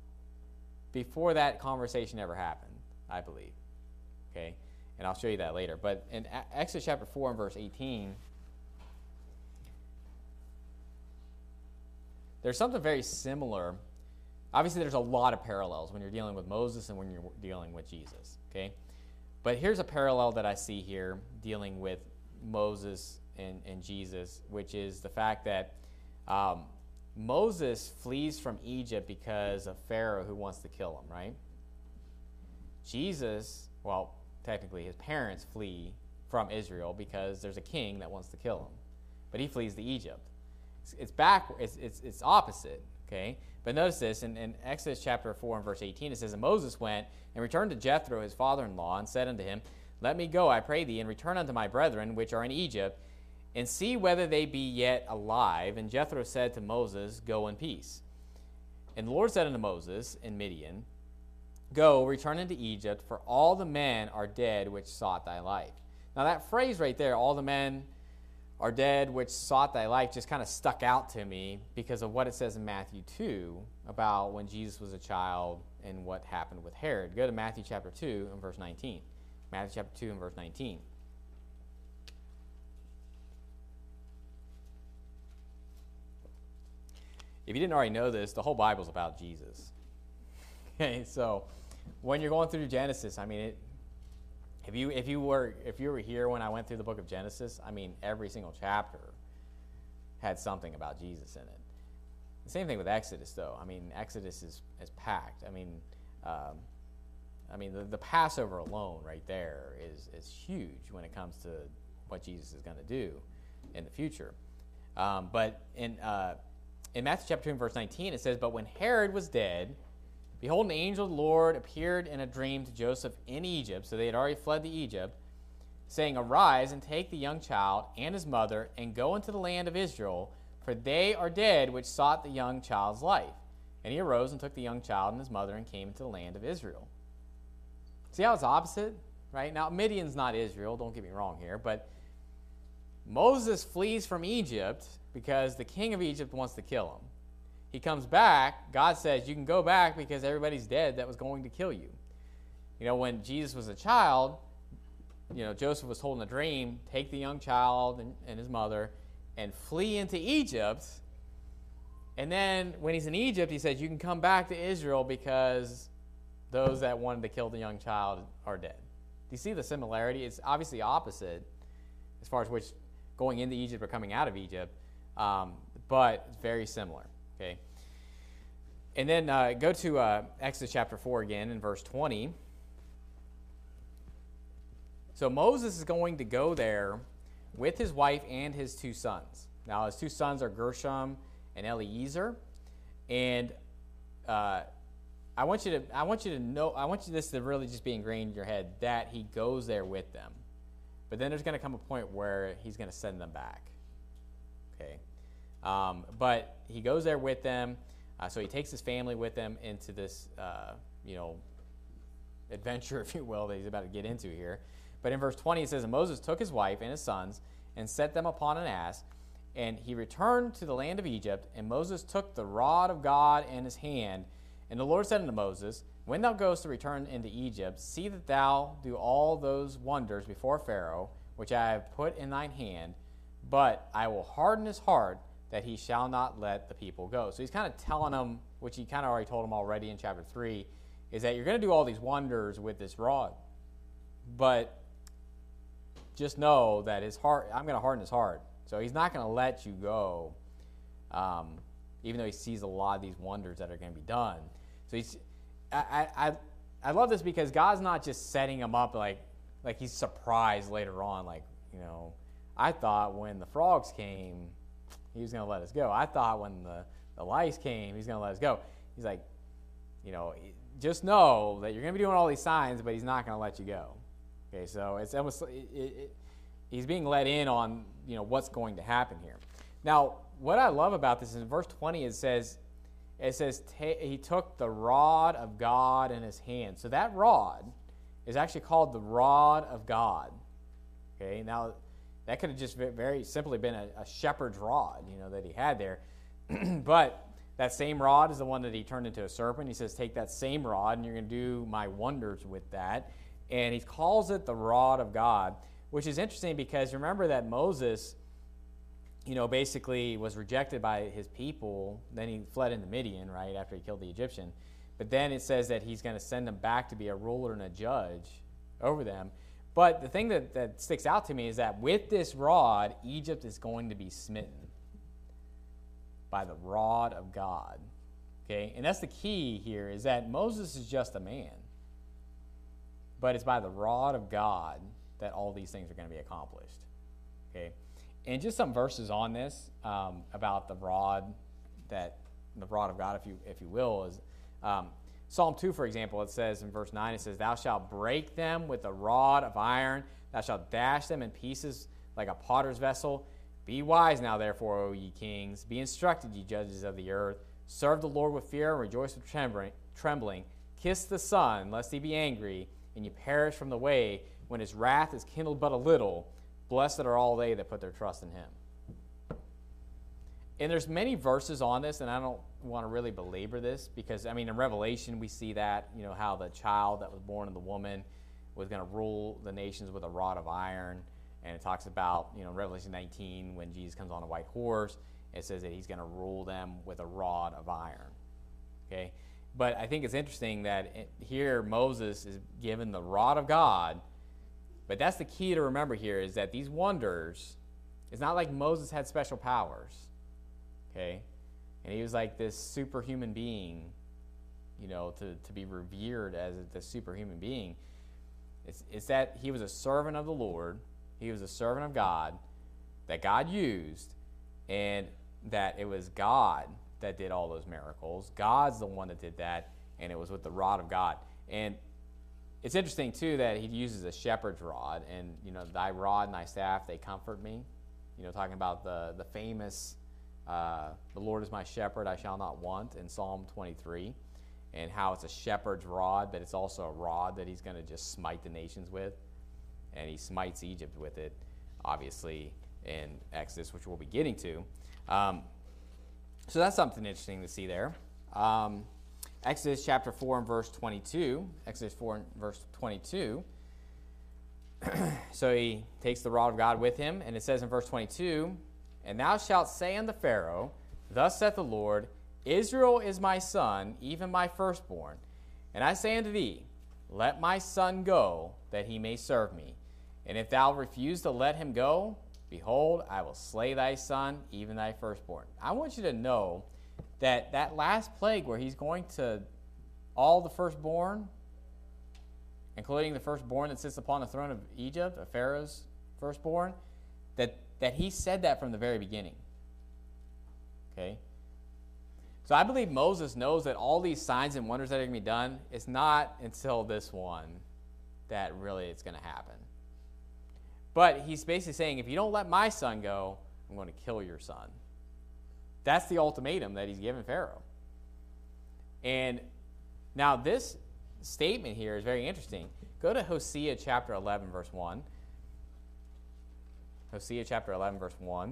before that conversation ever happened, I believe. Okay? And I'll show you that later. But in Exodus chapter four and verse eighteen, there's something very similar. Obviously, there's a lot of parallels when you're dealing with Moses and when you're dealing with Jesus. Okay? But here's a parallel that I see here dealing with Moses and, and Jesus, which is the fact that um, Moses flees from Egypt because of Pharaoh who wants to kill him, right? Jesus, well, technically his parents flee from Israel because there's a king that wants to kill him. But he flees to Egypt. It's, it's back, it's, it's, it's opposite, okay? But notice this, in, in Exodus chapter four and verse eighteen, it says, and Moses went and returned to Jethro his father-in-law and said unto him, let me go, I pray thee, and return unto my brethren which are in Egypt, and see whether they be yet alive. And Jethro said to Moses, go in peace. And the Lord said unto Moses in Midian, go, return into Egypt, for all the men are dead which sought thy life. Now that phrase right there, all the men are dead which sought thy life just kind of stuck out to me because of what it says in Matthew two about when Jesus was a child and what happened with Herod. Go to Matthew chapter two and verse nineteen. Matthew chapter two and verse nineteen. If you didn't already know this, the whole Bible is about Jesus. Okay, so when you're going through Genesis, I mean, it, if you if you were if you were here when I went through the book of Genesis, I mean, every single chapter had something about Jesus in it. The same thing with Exodus, though. I mean, Exodus is, is packed. I mean, um, I mean, the, the Passover alone, right there, is is huge when it comes to what Jesus is going to do in the future. Um, but in uh, in Matthew chapter two and verse nineteen, it says, "But when Herod was dead, behold, an angel of the Lord appeared in a dream to Joseph in Egypt." So they had already fled to Egypt, saying, "Arise and take the young child and his mother and go into the land of Israel, for they are dead which sought the young child's life." And he arose and took the young child and his mother and came into the land of Israel. See how it's opposite, right? Now, Midian's not Israel, don't get me wrong here, but Moses flees from Egypt because the king of Egypt wants to kill him. He comes back. God says, you can go back because everybody's dead that was going to kill you. You know, when Jesus was a child, you know, Joseph was told in a dream, take the young child and, and his mother and flee into Egypt. And then when he's in Egypt, he says, you can come back to Israel because those that wanted to kill the young child are dead. Do you see the similarity? It's obviously opposite as far as which going into Egypt or coming out of Egypt, um, but it's very similar. Okay, and then uh, go to uh, Exodus chapter four again in verse twenty. So Moses is going to go there with his wife and his two sons. Now his two sons are Gershom and Eliezer, and uh, I want you to I want you to know I want you this to really just be ingrained in your head that he goes there with them, but then there's going to come a point where he's going to send them back. Okay. Um, but he goes there with them, uh, so he takes his family with him into this, uh, you know, adventure, if you will, that he's about to get into here. But in verse twenty, it says, "And Moses took his wife and his sons and set them upon an ass, and he returned to the land of Egypt. And Moses took the rod of God in his hand. And the Lord said unto Moses, When thou goest to return into Egypt, see that thou do all those wonders before Pharaoh, which I have put in thine hand, but I will harden his heart, that he shall not let the people go." So he's kind of telling them, which he kind of already told them already in chapter three, is that you're going to do all these wonders with this rod. But just know that his heart, I'm going to harden his heart. So he's not going to let you go, um, even though he sees a lot of these wonders that are going to be done. So he's, I, I, I love this because God's not just setting him up like, like he's surprised later on. Like, you know, I thought when the frogs came, he was going to let us go. I thought when the, the lice came, he's going to let us go. He's like, you know, just know that you're going to be doing all these signs, but he's not going to let you go. Okay, so it's almost, it, it, he's being let in on, you know, what's going to happen here. Now, what I love about this is in verse twenty, it says, it says he took the rod of God in his hand. So that rod is actually called the rod of God. Okay, now that could have just very simply been a, a shepherd's rod, you know, that he had there. But that same rod is the one that he turned into a serpent. He says, take that same rod and you're going to do my wonders with that. And he calls it the rod of God, which is interesting because remember that Moses, you know, basically was rejected by his people. Then he fled into Midian, right, after he killed the Egyptian. But then it says that he's going to send them back to be a ruler and a judge over them. But the thing that, that sticks out to me is that with this rod, Egypt is going to be smitten by the rod of God. Okay, and that's the key here, is that Moses is just a man. But it's by the rod of God that all these things are going to be accomplished. Okay, and just some verses on this um, about the rod, that the rod of God, if you if you will, is um, Psalm two, for example. It says in verse nine, it says, "Thou shalt break them with a rod of iron; thou shalt dash them in pieces like a potter's vessel. Be wise now, therefore, O ye kings. Be instructed, ye judges of the earth. Serve the Lord with fear and rejoice with trembling. Kiss the Son, lest he be angry, and ye perish from the way, when his wrath is kindled but a little. Blessed are all they that put their trust in him. And there's many verses on this, and I don't want to really belabor this because, I mean, in Revelation we see that, you know, how the child that was born of the woman was going to rule the nations with a rod of iron. And it talks about, you know, Revelation nineteen, when Jesus comes on a white horse, it says that he's going to rule them with a rod of iron. Okay? But I think it's interesting that it, here Moses is given the rod of God. But that's the key to remember here, is that these wonders, it's not like Moses had special powers. Okay? And he was like this superhuman being, you know, to, to be revered as the superhuman being. It's, it's that he was a servant of the Lord. He was a servant of God that God used, and that it was God that did all those miracles. God's the one that did that, and it was with the rod of God. And it's interesting, too, that he uses a shepherd's rod, and, you know, thy rod and thy staff, they comfort me. You know, talking about the, the famous, uh, the Lord is my shepherd, I shall not want, in Psalm twenty-three, and how it's a shepherd's rod, but it's also a rod that he's going to just smite the nations with. And he smites Egypt with it, obviously, in Exodus, which we'll be getting to. Um, so that's something interesting to see there. Um, Exodus chapter four and verse twenty-two. Exodus four and verse twenty-two. So he takes the rod of God with him, and it says in verse twenty-two, and thou shalt say unto Pharaoh, thus saith the Lord, Israel is my son, even my firstborn. And I say unto thee, let my son go, that he may serve me. And if thou refuse to let him go, behold, I will slay thy son, even thy firstborn. I want you to know that that last plague where he's going to all the firstborn, including the firstborn that sits upon the throne of Egypt, of Pharaoh's firstborn, that, that he said that from the very beginning. Okay? So I believe Moses knows that all these signs and wonders that are going to be done, it's not until this one that really it's going to happen. But he's basically saying, if you don't let my son go, I'm going to kill your son. That's the ultimatum that he's given Pharaoh. And now this statement here is very interesting. Go to Hosea chapter eleven, verse one. Hosea chapter eleven, verse one.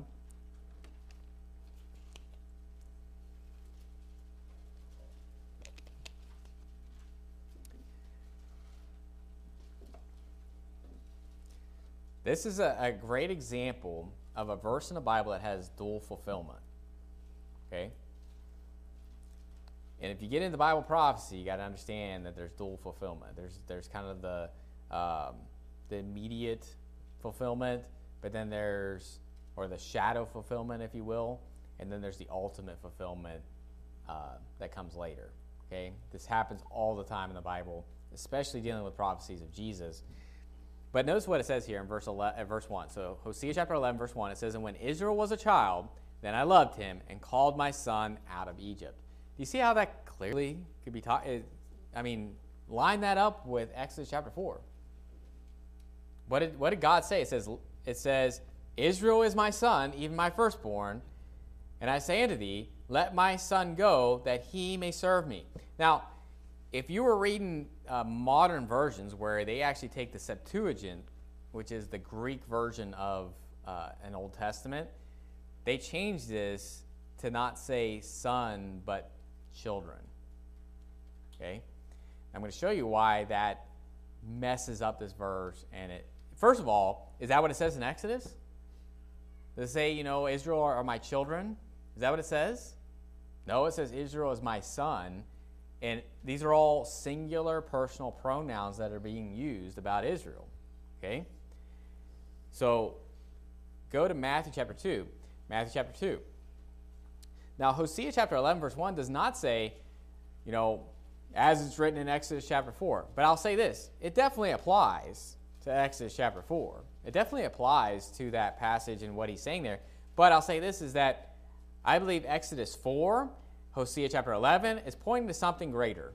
This is a, a great example of a verse in the Bible that has dual fulfillment. Okay? And if you get into Bible prophecy, you got to understand that there's dual fulfillment. There's there's kind of the um, the immediate fulfillment, but then there's, or the shadow fulfillment, if you will, and then there's the ultimate fulfillment uh, that comes later. Okay? This happens all the time in the Bible, especially dealing with prophecies of Jesus. But notice what it says here in verse eleven, verse one. So Hosea chapter eleven, verse one, it says, and when Israel was a child, then I loved him and called my son out of Egypt. Do you see how that clearly could be taught? I mean, line that up with Exodus chapter four. What did, what did God say? It says, it says, Israel is my son, even my firstborn, and I say unto thee, let my son go, that he may serve me. Now, if you were reading uh, modern versions where they actually take the Septuagint, which is the Greek version of uh, an Old Testament, they changed this to not say son, but children. Okay? I'm going to show you why that messes up this verse. And it, first of all, is that what it says in Exodus? Does it say, you know, Israel are my children? Is that what it says? No, it says Israel is my son. And these are all singular personal pronouns that are being used about Israel. Okay? So, go to Matthew chapter two. Matthew chapter two. Now, Hosea chapter eleven, verse one does not say, you know, as it's written in Exodus chapter four. But I'll say this. It definitely applies to Exodus chapter four. It definitely applies to that passage and what he's saying there. But I'll say this is that I believe Exodus four, Hosea chapter eleven, is pointing to something greater.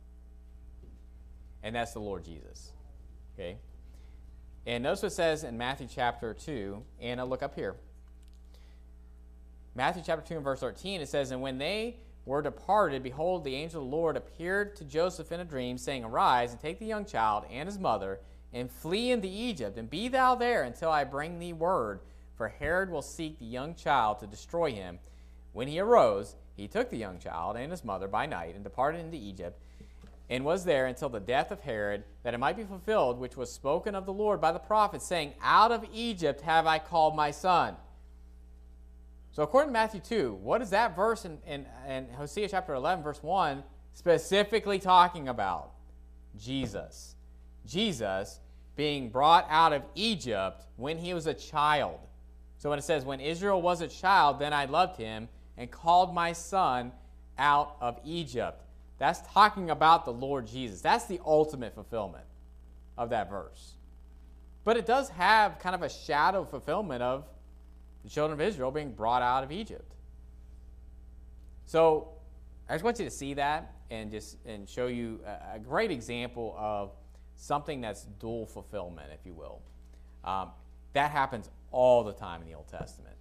And that's the Lord Jesus. Okay? And notice what it says in Matthew chapter two. And I'll look up here. Matthew chapter two and verse thirteen, it says, and when they were departed, behold, the angel of the Lord appeared to Joseph in a dream, saying, arise and take the young child and his mother, and flee into Egypt, and be thou there until I bring thee word, for Herod will seek the young child to destroy him. When he arose, he took the young child and his mother by night, and departed into Egypt, and was there until the death of Herod, that it might be fulfilled, which was spoken of the Lord by the prophet, saying, Out of Egypt have I called my son. So according to Matthew two, what is that verse in, in, in Hosea chapter eleven, verse one, specifically talking about? Jesus. Jesus being brought out of Egypt when he was a child. So when it says, when Israel was a child, then I loved him and called my son out of Egypt. That's talking about the Lord Jesus. That's the ultimate fulfillment of that verse. But it does have kind of a shadow fulfillment of the children of Israel being brought out of Egypt. So I just want you to see that and just and show you a, a great example of something that's dual fulfillment, if you will. Um, that happens all the time in the Old Testament.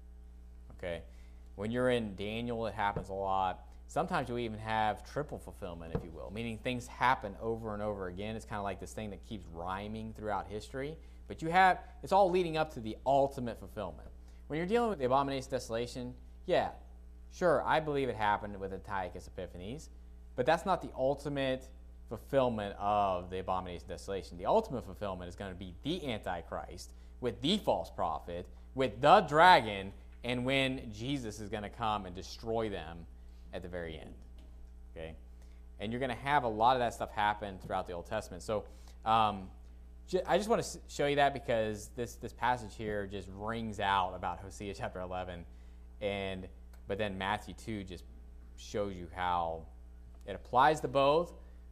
Okay? When you're in Daniel, it happens a lot. Sometimes you even have triple fulfillment, if you will, meaning things happen over and over again. It's kind of like this thing that keeps rhyming throughout history. But you have, it's all leading up to the ultimate fulfillment. When you're dealing with the abomination of desolation, yeah, sure, I believe it happened with Antiochus Epiphanes, but that's not the ultimate fulfillment of the abomination of desolation. The ultimate fulfillment is going to be the Antichrist with the false prophet, with the dragon, and when Jesus is going to come and destroy them at the very end. Okay? And you're going to have a lot of that stuff happen throughout the Old Testament. So um, I just want to show you that because this, this passage here just rings out about Hosea chapter eleven, and but then Matthew two just shows you how it applies to both,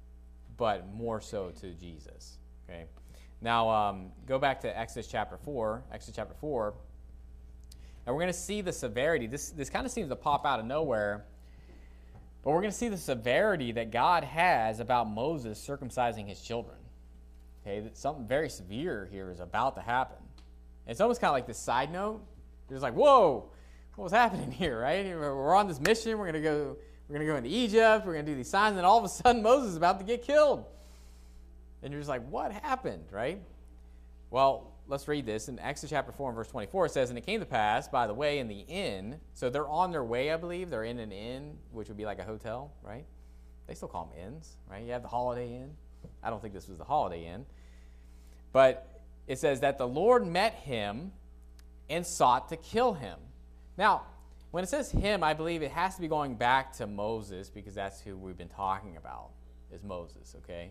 but more so to Jesus. Okay. Now um, go back to Exodus chapter four. Exodus chapter four, and we're going to see the severity. This this kind of seems to pop out of nowhere, but we're going to see the severity that God has about Moses circumcising his children. Okay, that something very severe here is about to happen. It's almost kind of like this side note. It's like, whoa, what was happening here, right? We're on this mission. We're going to go. We're going to go into Egypt. We're going to do these signs, and then all of a sudden Moses is about to get killed. And you're just like, what happened, right? Well, let's read this. In Exodus chapter four and verse twenty-four, it says, And it came to pass, by the way, in the inn. So they're on their way, I believe. They're in an inn, which would be like a hotel, right? They still call them inns, right? You have the Holiday Inn. I don't think this was the Holiday Inn. But it says that the Lord met him and sought to kill him. Now, when it says him, I believe it has to be going back to Moses because that's who we've been talking about, is Moses, okay?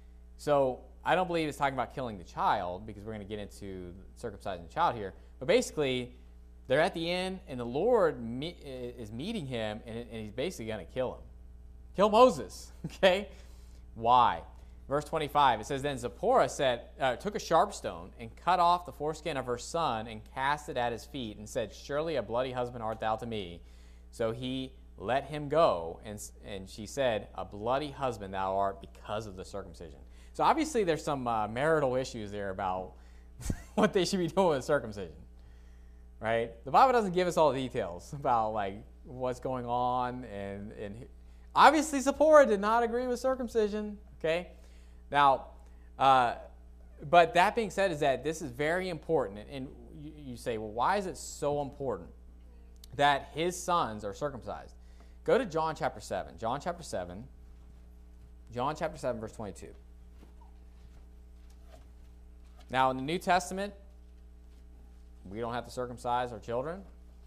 So I don't believe it's talking about killing the child because we're going to get into circumcising the child here. But basically, they're at the inn, and the Lord me- is meeting him, and, and he's basically going to kill him. Kill Moses, okay? Why? Verse twenty-five, it says, Then Zipporah said, uh, took a sharp stone and cut off the foreskin of her son and cast it at his feet and said, Surely a bloody husband art thou to me. So he let him go, and, and she said, A bloody husband thou art because of the circumcision. So obviously there's some uh, marital issues there about what they should be doing with circumcision, right? The Bible doesn't give us all the details about like what's going on, and, and obviously Zipporah did not agree with circumcision, okay? Now, uh, but that being said is that this is very important, and you, you say, well, why is it so important that his sons are circumcised? Go to John chapter seven. John chapter seven. John chapter seven, verse twenty-two. Now, in the New Testament, we don't have to circumcise our children.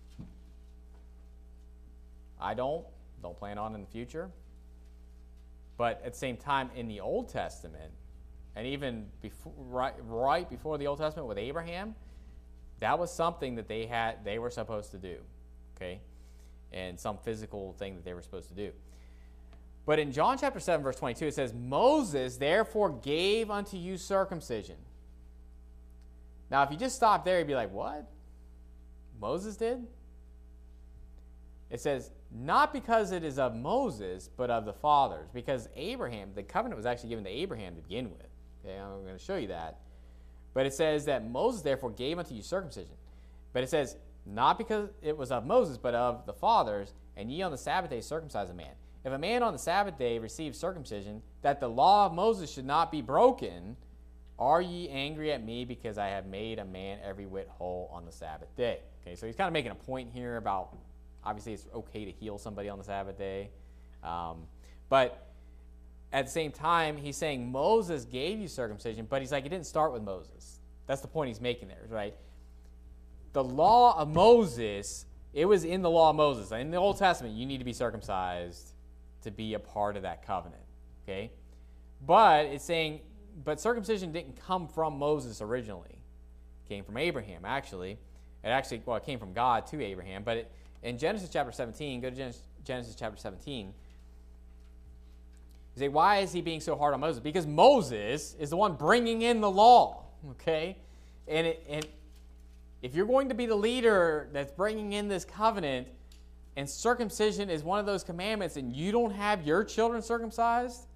I don't. Don't plan on in the future. But at the same time, in the Old Testament, and even before, right, right before the Old Testament with Abraham, that was something that they had, they were supposed to do, okay, and some physical thing that they were supposed to do. But in John chapter seven, verse twenty-two, it says, Moses therefore gave unto you circumcision. Now, if you just stop there, you'd be like, what? Moses did? It says, not because it is of Moses, but of the fathers. Because Abraham, the covenant was actually given to Abraham to begin with. Okay, I'm going to show you that. But it says that Moses therefore gave unto you circumcision. But it says, not because it was of Moses, but of the fathers, and ye on the Sabbath day circumcise a man. If a man on the Sabbath day receives circumcision, that the law of Moses should not be broken, Are ye angry at me because I have made a man every whit whole on the Sabbath day? Okay, so he's kind of making a point here about, obviously it's okay to heal somebody on the Sabbath day. Um, but at the same time, he's saying Moses gave you circumcision, but he's like, it didn't start with Moses. That's the point he's making there, right? The law of Moses, it was in the law of Moses. In the Old Testament, you need to be circumcised to be a part of that covenant, okay? But it's saying, but circumcision didn't come from Moses originally. It came from Abraham, actually. It actually, well, it came from God to Abraham. But it, in Genesis chapter seventeen, go to Genesis, Genesis chapter seventeen. You say, why is he being so hard on Moses? Because Moses is the one bringing in the law, okay? And, it, and if you're going to be the leader that's bringing in this covenant, and circumcision is one of those commandments, and you don't have your children circumcised,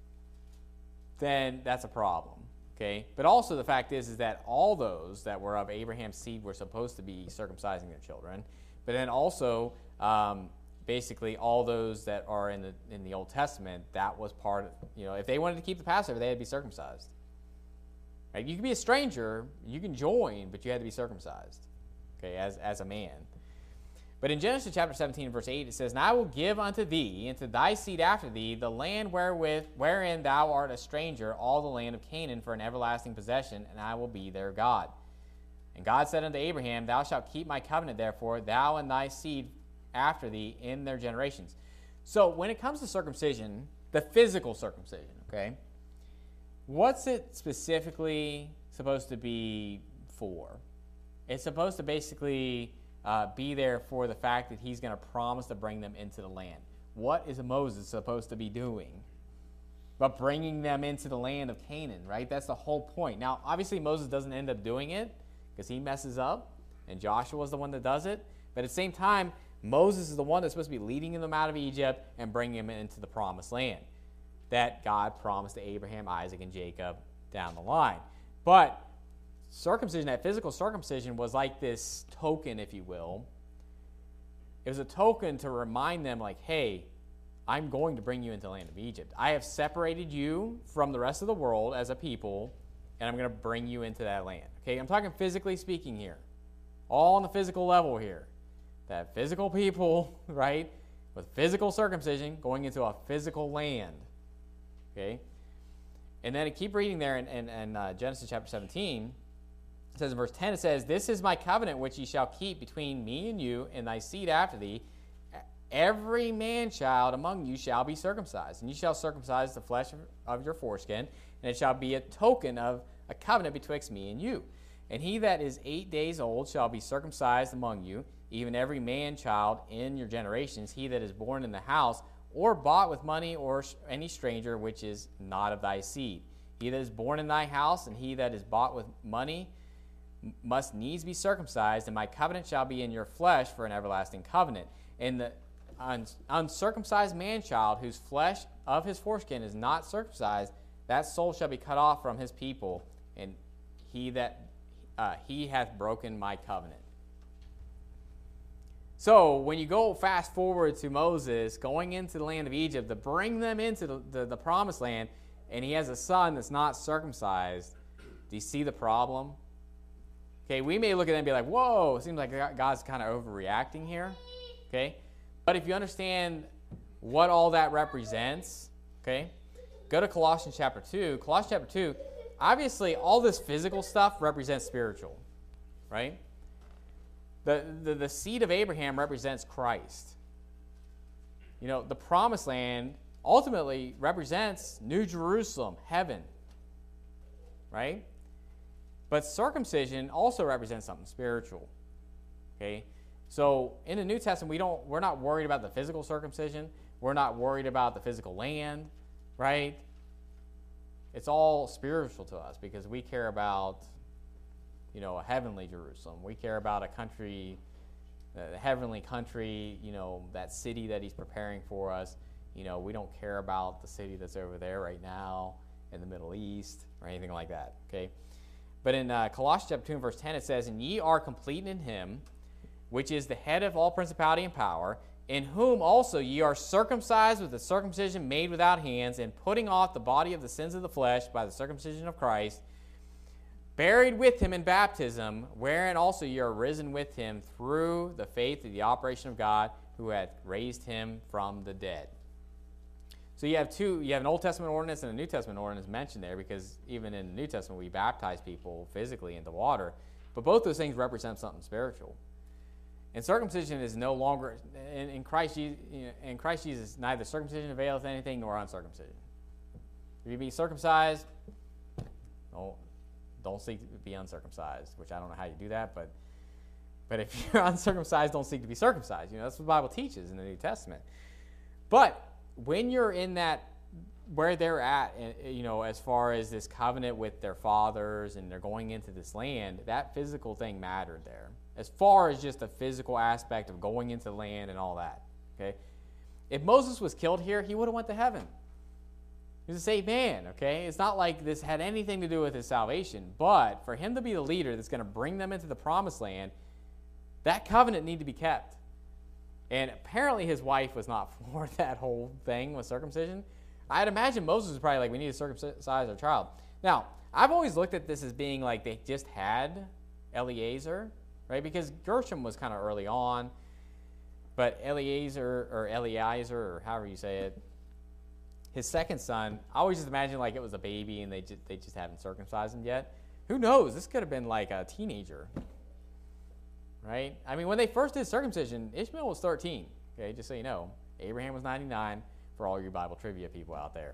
then that's a problem, okay? But also the fact is, is that all those that were of Abraham's seed were supposed to be circumcising their children. But then also, um, basically, all those that are in the in the Old Testament, that was part of, you know, if they wanted to keep the Passover, they had to be circumcised. Right? You can be a stranger, you can join, but you had to be circumcised, okay, as, as a man. But in Genesis chapter seventeen, verse eight, it says, And I will give unto thee, and to thy seed after thee, the land wherewith wherein thou art a stranger, all the land of Canaan, for an everlasting possession, and I will be their God. And God said unto Abraham, Thou shalt keep my covenant, therefore, thou and thy seed after thee in their generations. So when it comes to circumcision, the physical circumcision, okay, what's it specifically supposed to be for? It's supposed to basically uh, be there for the fact that he's going to promise to bring them into the land. What is Moses supposed to be doing? But bringing them into the land of Canaan, right? That's the whole point. Now, obviously, Moses doesn't end up doing it because he messes up, and Joshua is the one that does it. But at the same time, Moses is the one that's supposed to be leading them out of Egypt and bringing them into the promised land that God promised to Abraham, Isaac, and Jacob down the line. But circumcision, that physical circumcision, was like this token, if you will. It was a token to remind them, like, hey, I'm going to bring you into the land of Egypt. I have separated you from the rest of the world as a people, and I'm going to bring you into that land. Okay, I'm talking physically speaking here. All on the physical level here. That physical people, right, with physical circumcision going into a physical land. Okay? And then keep reading there in, in, in uh, Genesis chapter seventeen. It says in verse ten, it says, This is my covenant which ye shall keep between me and you and thy seed after thee. Every man-child among you shall be circumcised, and you shall circumcise the flesh of, of your foreskin, and it shall be a token of a covenant betwixt me and you. And he that is eight days old shall be circumcised among you, even every man-child in your generations, he that is born in the house, or bought with money, or any stranger which is not of thy seed. He that is born in thy house, and he that is bought with money, must needs be circumcised, and my covenant shall be in your flesh for an everlasting covenant. And the un- uncircumcised man-child, whose flesh of his foreskin is not circumcised, that soul shall be cut off from his people, and he that uh, he hath broken my covenant. So when you go fast forward to Moses going into the land of Egypt to bring them into the, the, the promised land, and he has a son that's not circumcised, do you see the problem? Okay, we may look at it and be like, whoa, it seems like God's kind of overreacting here. Okay, but if you understand what all that represents, okay, go to Colossians chapter two. Colossians chapter two, obviously all this physical stuff represents spiritual, right? The, the, the seed of Abraham represents Christ. You know, the promised land ultimately represents New Jerusalem, heaven, right? But circumcision also represents something spiritual. Okay? So in the New Testament, we don't we're not worried about the physical circumcision. We're not worried about the physical land, right? It's all spiritual to us because we care about, you know, a heavenly Jerusalem. We care about a country, a heavenly country, you know, that city that he's preparing for us. You know, we don't care about the city that's over there right now in the Middle East or anything like that, okay? But in uh, Colossians chapter two and verse ten, it says, And ye are complete in him, which is the head of all principality and power, in whom also ye are circumcised with the circumcision made without hands, and putting off the body of the sins of the flesh by the circumcision of Christ, buried with him in baptism, wherein also you are risen with him through the faith of the operation of God, who hath raised him from the dead. So you have two, you have an Old Testament ordinance and a New Testament ordinance mentioned there, because even in the New Testament we baptize people physically into water, but both those things represent something spiritual. And circumcision is no longer, in, in Christ Jesus, you know, in Christ Jesus, neither circumcision availeth anything nor uncircumcision. If you be circumcised, don't, don't seek to be uncircumcised, which I don't know how you do that, but but if you're uncircumcised, don't seek to be circumcised. You know, that's what the Bible teaches in the New Testament. But when you're in that, where they're at, you know, as far as this covenant with their fathers and they're going into this land, that physical thing mattered there. As far as just the physical aspect of going into the land and all that, okay? If Moses was killed here, he would have went to heaven. He was a saved man, okay? It's not like this had anything to do with his salvation, but for him to be the leader that's going to bring them into the promised land, that covenant needed to be kept. And apparently his wife was not for that whole thing with circumcision. I'd imagine Moses was probably like, we need to circumcise our child. Now, I've always looked at this as being like they just had Eliezer, right? Because Gershom was kind of early on, but Eliezer or Eliezer or however you say it, his second son, I always just imagine like it was a baby and they just, they just haven't circumcised him yet. Who knows? This could have been like a teenager, right? I mean, when they first did circumcision, Ishmael was thirteen, okay, just so you know. Abraham was ninety-nine, for all your Bible trivia people out there.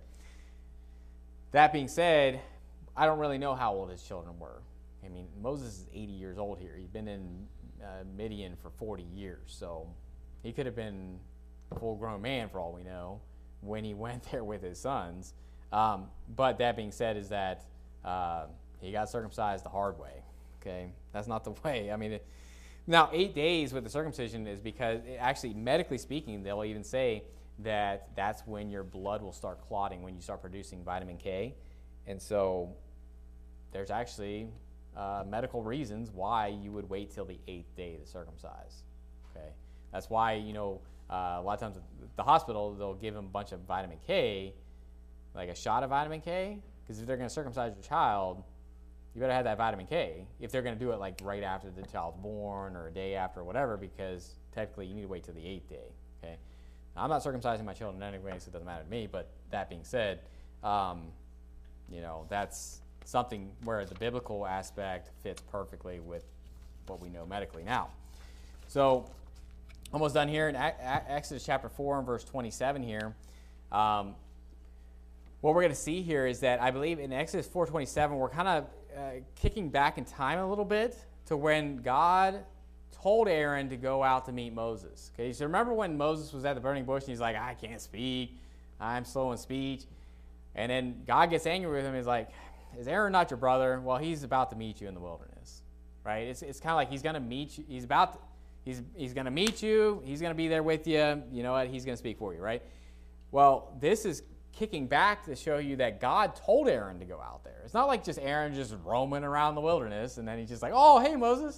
That being said, I don't really know how old his children were. I mean, Moses is eighty years old here. He's been in uh, Midian for forty years, so he could have been a full-grown man for all we know when he went there with his sons. Um, but that being said is that uh, he got circumcised the hard way, okay? That's not the way. I mean, it, now, eight days with the circumcision is because, actually, medically speaking, they'll even say that that's when your blood will start clotting, when you start producing vitamin K. And so there's actually uh, medical reasons why you would wait till the eighth day to circumcise, okay? That's why, you know, uh, a lot of times at the hospital, they'll give them a bunch of vitamin K, like a shot of vitamin K, because if they're going to circumcise your child, you better have that vitamin K if they're going to do it like right after the child's born or a day after or whatever, because technically you need to wait till the eighth day, okay? Now, I'm not circumcising my children anyway, so it doesn't matter to me, but that being said, um, you know, that's something where the biblical aspect fits perfectly with what we know medically now. So, almost done here in Exodus chapter four and verse twenty-seven here. Um, what we're going to see here is that I believe in Exodus four twenty-seven, we're kind of uh, kicking back in time a little bit to when God told Aaron to go out to meet Moses. Okay, so remember when Moses was at the burning bush and he's like, I can't speak, I'm slow in speech. And then God gets angry with him. He's like, is Aaron not your brother? Well, he's about to meet you in the wilderness, right? It's it's kind of like he's going to meet you. He's about to, he's he's going to meet you. He's going to be there with you. You know what? He's going to speak for you, right? Well, this is kicking back to show you that God told Aaron to go out there. It's not like just Aaron just roaming around the wilderness and then he's just like, oh, hey, Moses,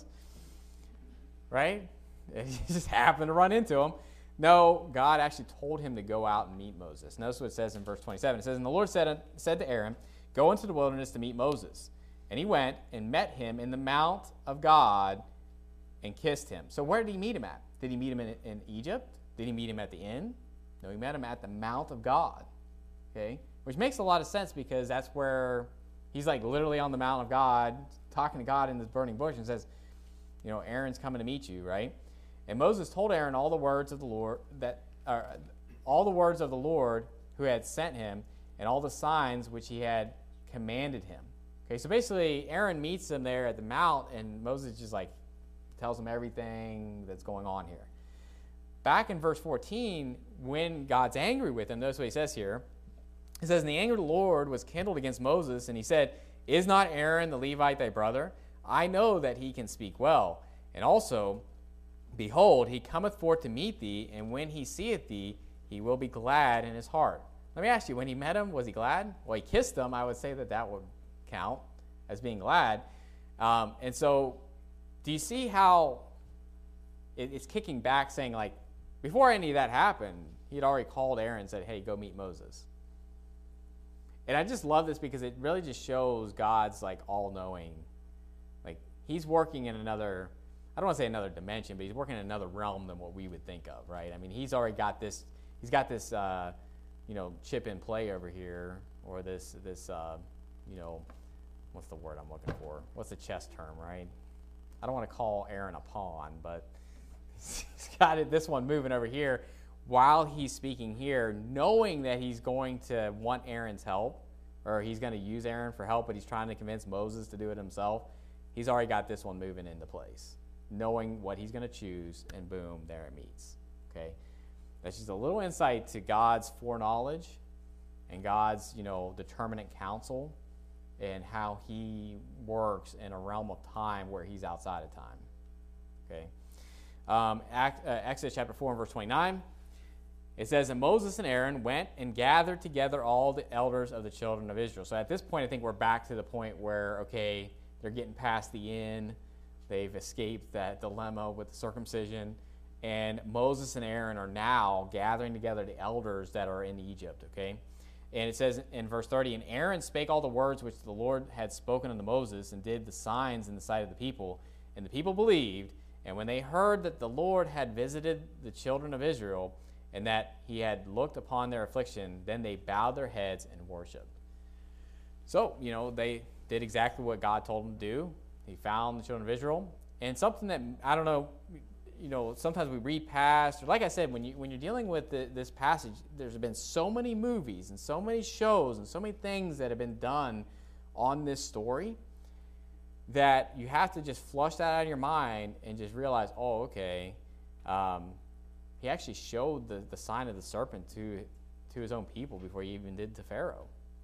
right? He just happened to run into him. No, God actually told him to go out and meet Moses. Notice what it says in verse twenty-seven. It says, and the Lord said, said to Aaron, go into the wilderness to meet Moses. And he went and met him in the mount of God and kissed him. So where did he meet him at? Did he meet him in, in Egypt? Did he meet him at the inn? No, he met him at the mount of God. Okay, which makes a lot of sense because that's where he's like literally on the mount of God, talking to God in this burning bush, and says, you know, Aaron's coming to meet you, right? And Moses told Aaron all the words of the Lord that, uh, all the words of the Lord who had sent him, and all the signs which he had commanded him. Okay, so basically, Aaron meets him there at the mount, and Moses just like tells him everything that's going on here. Back in verse fourteen, when God's angry with him, notice what he says here. It says, and the anger of the Lord was kindled against Moses, and he said, is not Aaron the Levite thy brother? I know that he can speak well. And also, behold, he cometh forth to meet thee, and when he seeth thee, he will be glad in his heart. Let me ask you, when he met him, was he glad? Well, he kissed him. I would say that that would count as being glad. Um, and so, do you see how it, it's kicking back, saying like, before any of that happened, he had already called Aaron and said, hey, go meet Moses. And I just love this because it really just shows God's like all-knowing he's working in another, I don't want to say another dimension, but he's working in another realm than what we would think of, right? I mean, he's already got this, he's got this, uh, you know, chip in play over here, or this, this, uh, you know, what's the word I'm looking for? What's the chess term, right? I don't want to call Aaron a pawn, but he's got it, this one moving over here while he's speaking here, knowing that he's going to want Aaron's help, or he's going to use Aaron for help, but he's trying to convince Moses to do it himself. He's already got this one moving into place, knowing what he's going to choose, and boom, there it meets. Okay, that's just a little insight to God's foreknowledge and God's, you know, determinate counsel, and how he works in a realm of time where he's outside of time. Okay, um, Act, uh, Exodus chapter four and verse twenty-nine. It says, and Moses and Aaron went and gathered together all the elders of the children of Israel. So at this point, I think we're back to the point where, okay, they're getting past the inn. They've escaped that dilemma with the circumcision. And Moses and Aaron are now gathering together the elders that are in Egypt, okay? And it says in verse thirty, and Aaron spake all the words which the Lord had spoken unto Moses, and did the signs in the sight of the people. And the people believed. And when they heard that the Lord had visited the children of Israel, and that he had looked upon their affliction, then they bowed their heads and worshiped. So, you know, they did exactly what God told them to do. He found the children of Israel. And something that, I don't know, you know, sometimes we read past, or like I said, when, you, when you're dealing with the, this passage, there's been so many movies and so many shows and so many things that have been done on this story that you have to just flush that out of your mind and just realize, oh, okay, um, he actually showed the, the sign of the serpent to, to his own people before he even did to Pharaoh.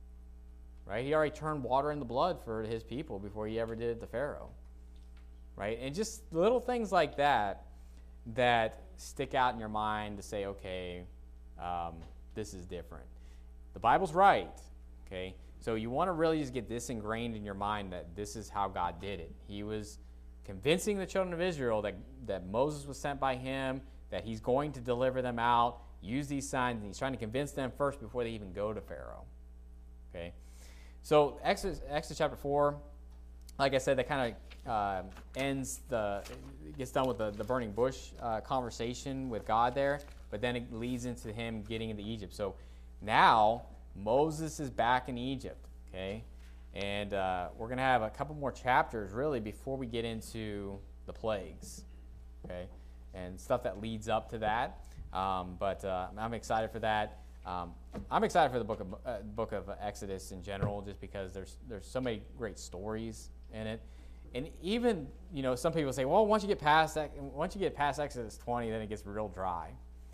Right? He already turned water into blood for his people before he ever did it to Pharaoh. Right? And just little things like that that stick out in your mind to say, okay, um, this is different. The Bible's right. Okay? So you want to really just get this ingrained in your mind that this is how God did it. He was convincing the children of Israel that, that Moses was sent by him, that he's going to deliver them out, use these signs, and he's trying to convince them first before they even go to Pharaoh. Okay? So Exodus, Exodus chapter four, like I said, that kind of uh, ends the, gets done with the, the burning bush uh, conversation with God there, but then it leads into him getting into Egypt. So now Moses is back in Egypt, okay? And uh, we're going to have a couple more chapters, really, before we get into the plagues, okay? And stuff that leads up to that. Um, but uh, I'm excited for that. Um, I'm excited for the book of uh, book of Exodus in general, just because there's there's so many great stories in it. And even, you know, some people say, well, once you get past that, once you get past Exodus twenty, then it gets real dry.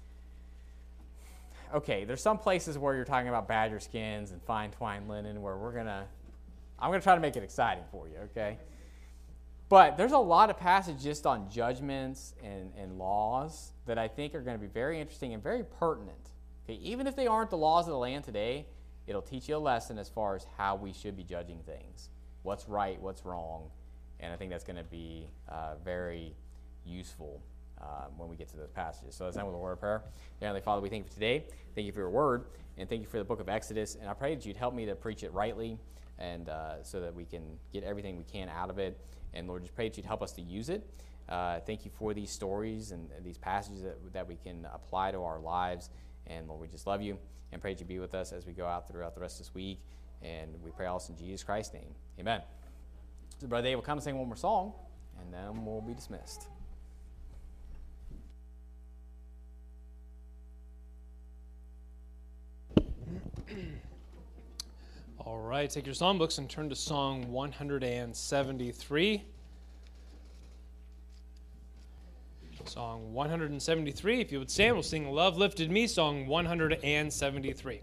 Okay, there's some places where you're talking about badger skins and fine twined linen where we're gonna, I'm gonna try to make it exciting for you, okay? But there's a lot of passages just on judgments and, and laws that I think are going to be very interesting and very pertinent. Okay, even if they aren't the laws of the land today, it'll teach you a lesson as far as how we should be judging things, what's right, what's wrong, and I think that's going to be uh, very useful uh, when we get to those passages. So let's end with a word of prayer. Heavenly Father, we thank you for today. Thank you for your word, and thank you for the book of Exodus. And I pray that you'd help me to preach it rightly, and uh, so that we can get everything we can out of it. And Lord, just pray that you'd help us to use it. Uh, thank you for these stories and these passages that, that we can apply to our lives. And Lord, we just love you and pray that you be with us as we go out throughout the rest of this week. And we pray all this in Jesus Christ's name. Amen. So Brother Dave will come and sing one more song, and then we'll be dismissed. All right, take your songbooks and turn to Song one seventy-three. Song one seventy-three. If you would stand, we'll sing Love Lifted Me, Song one seventy-three.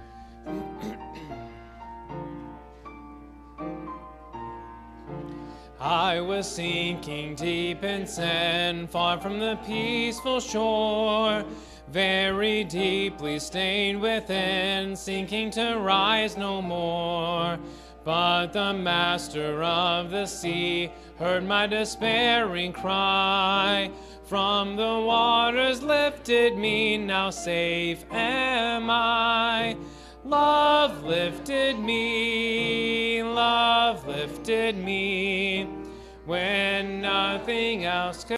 I was sinking deep in sin, far from the peaceful shore, very deeply stained within, sinking to rise no more. But the master of the sea heard my despairing cry. From the waters lifted me, now safe am I. Love lifted me, love lifted me. when nothing else could.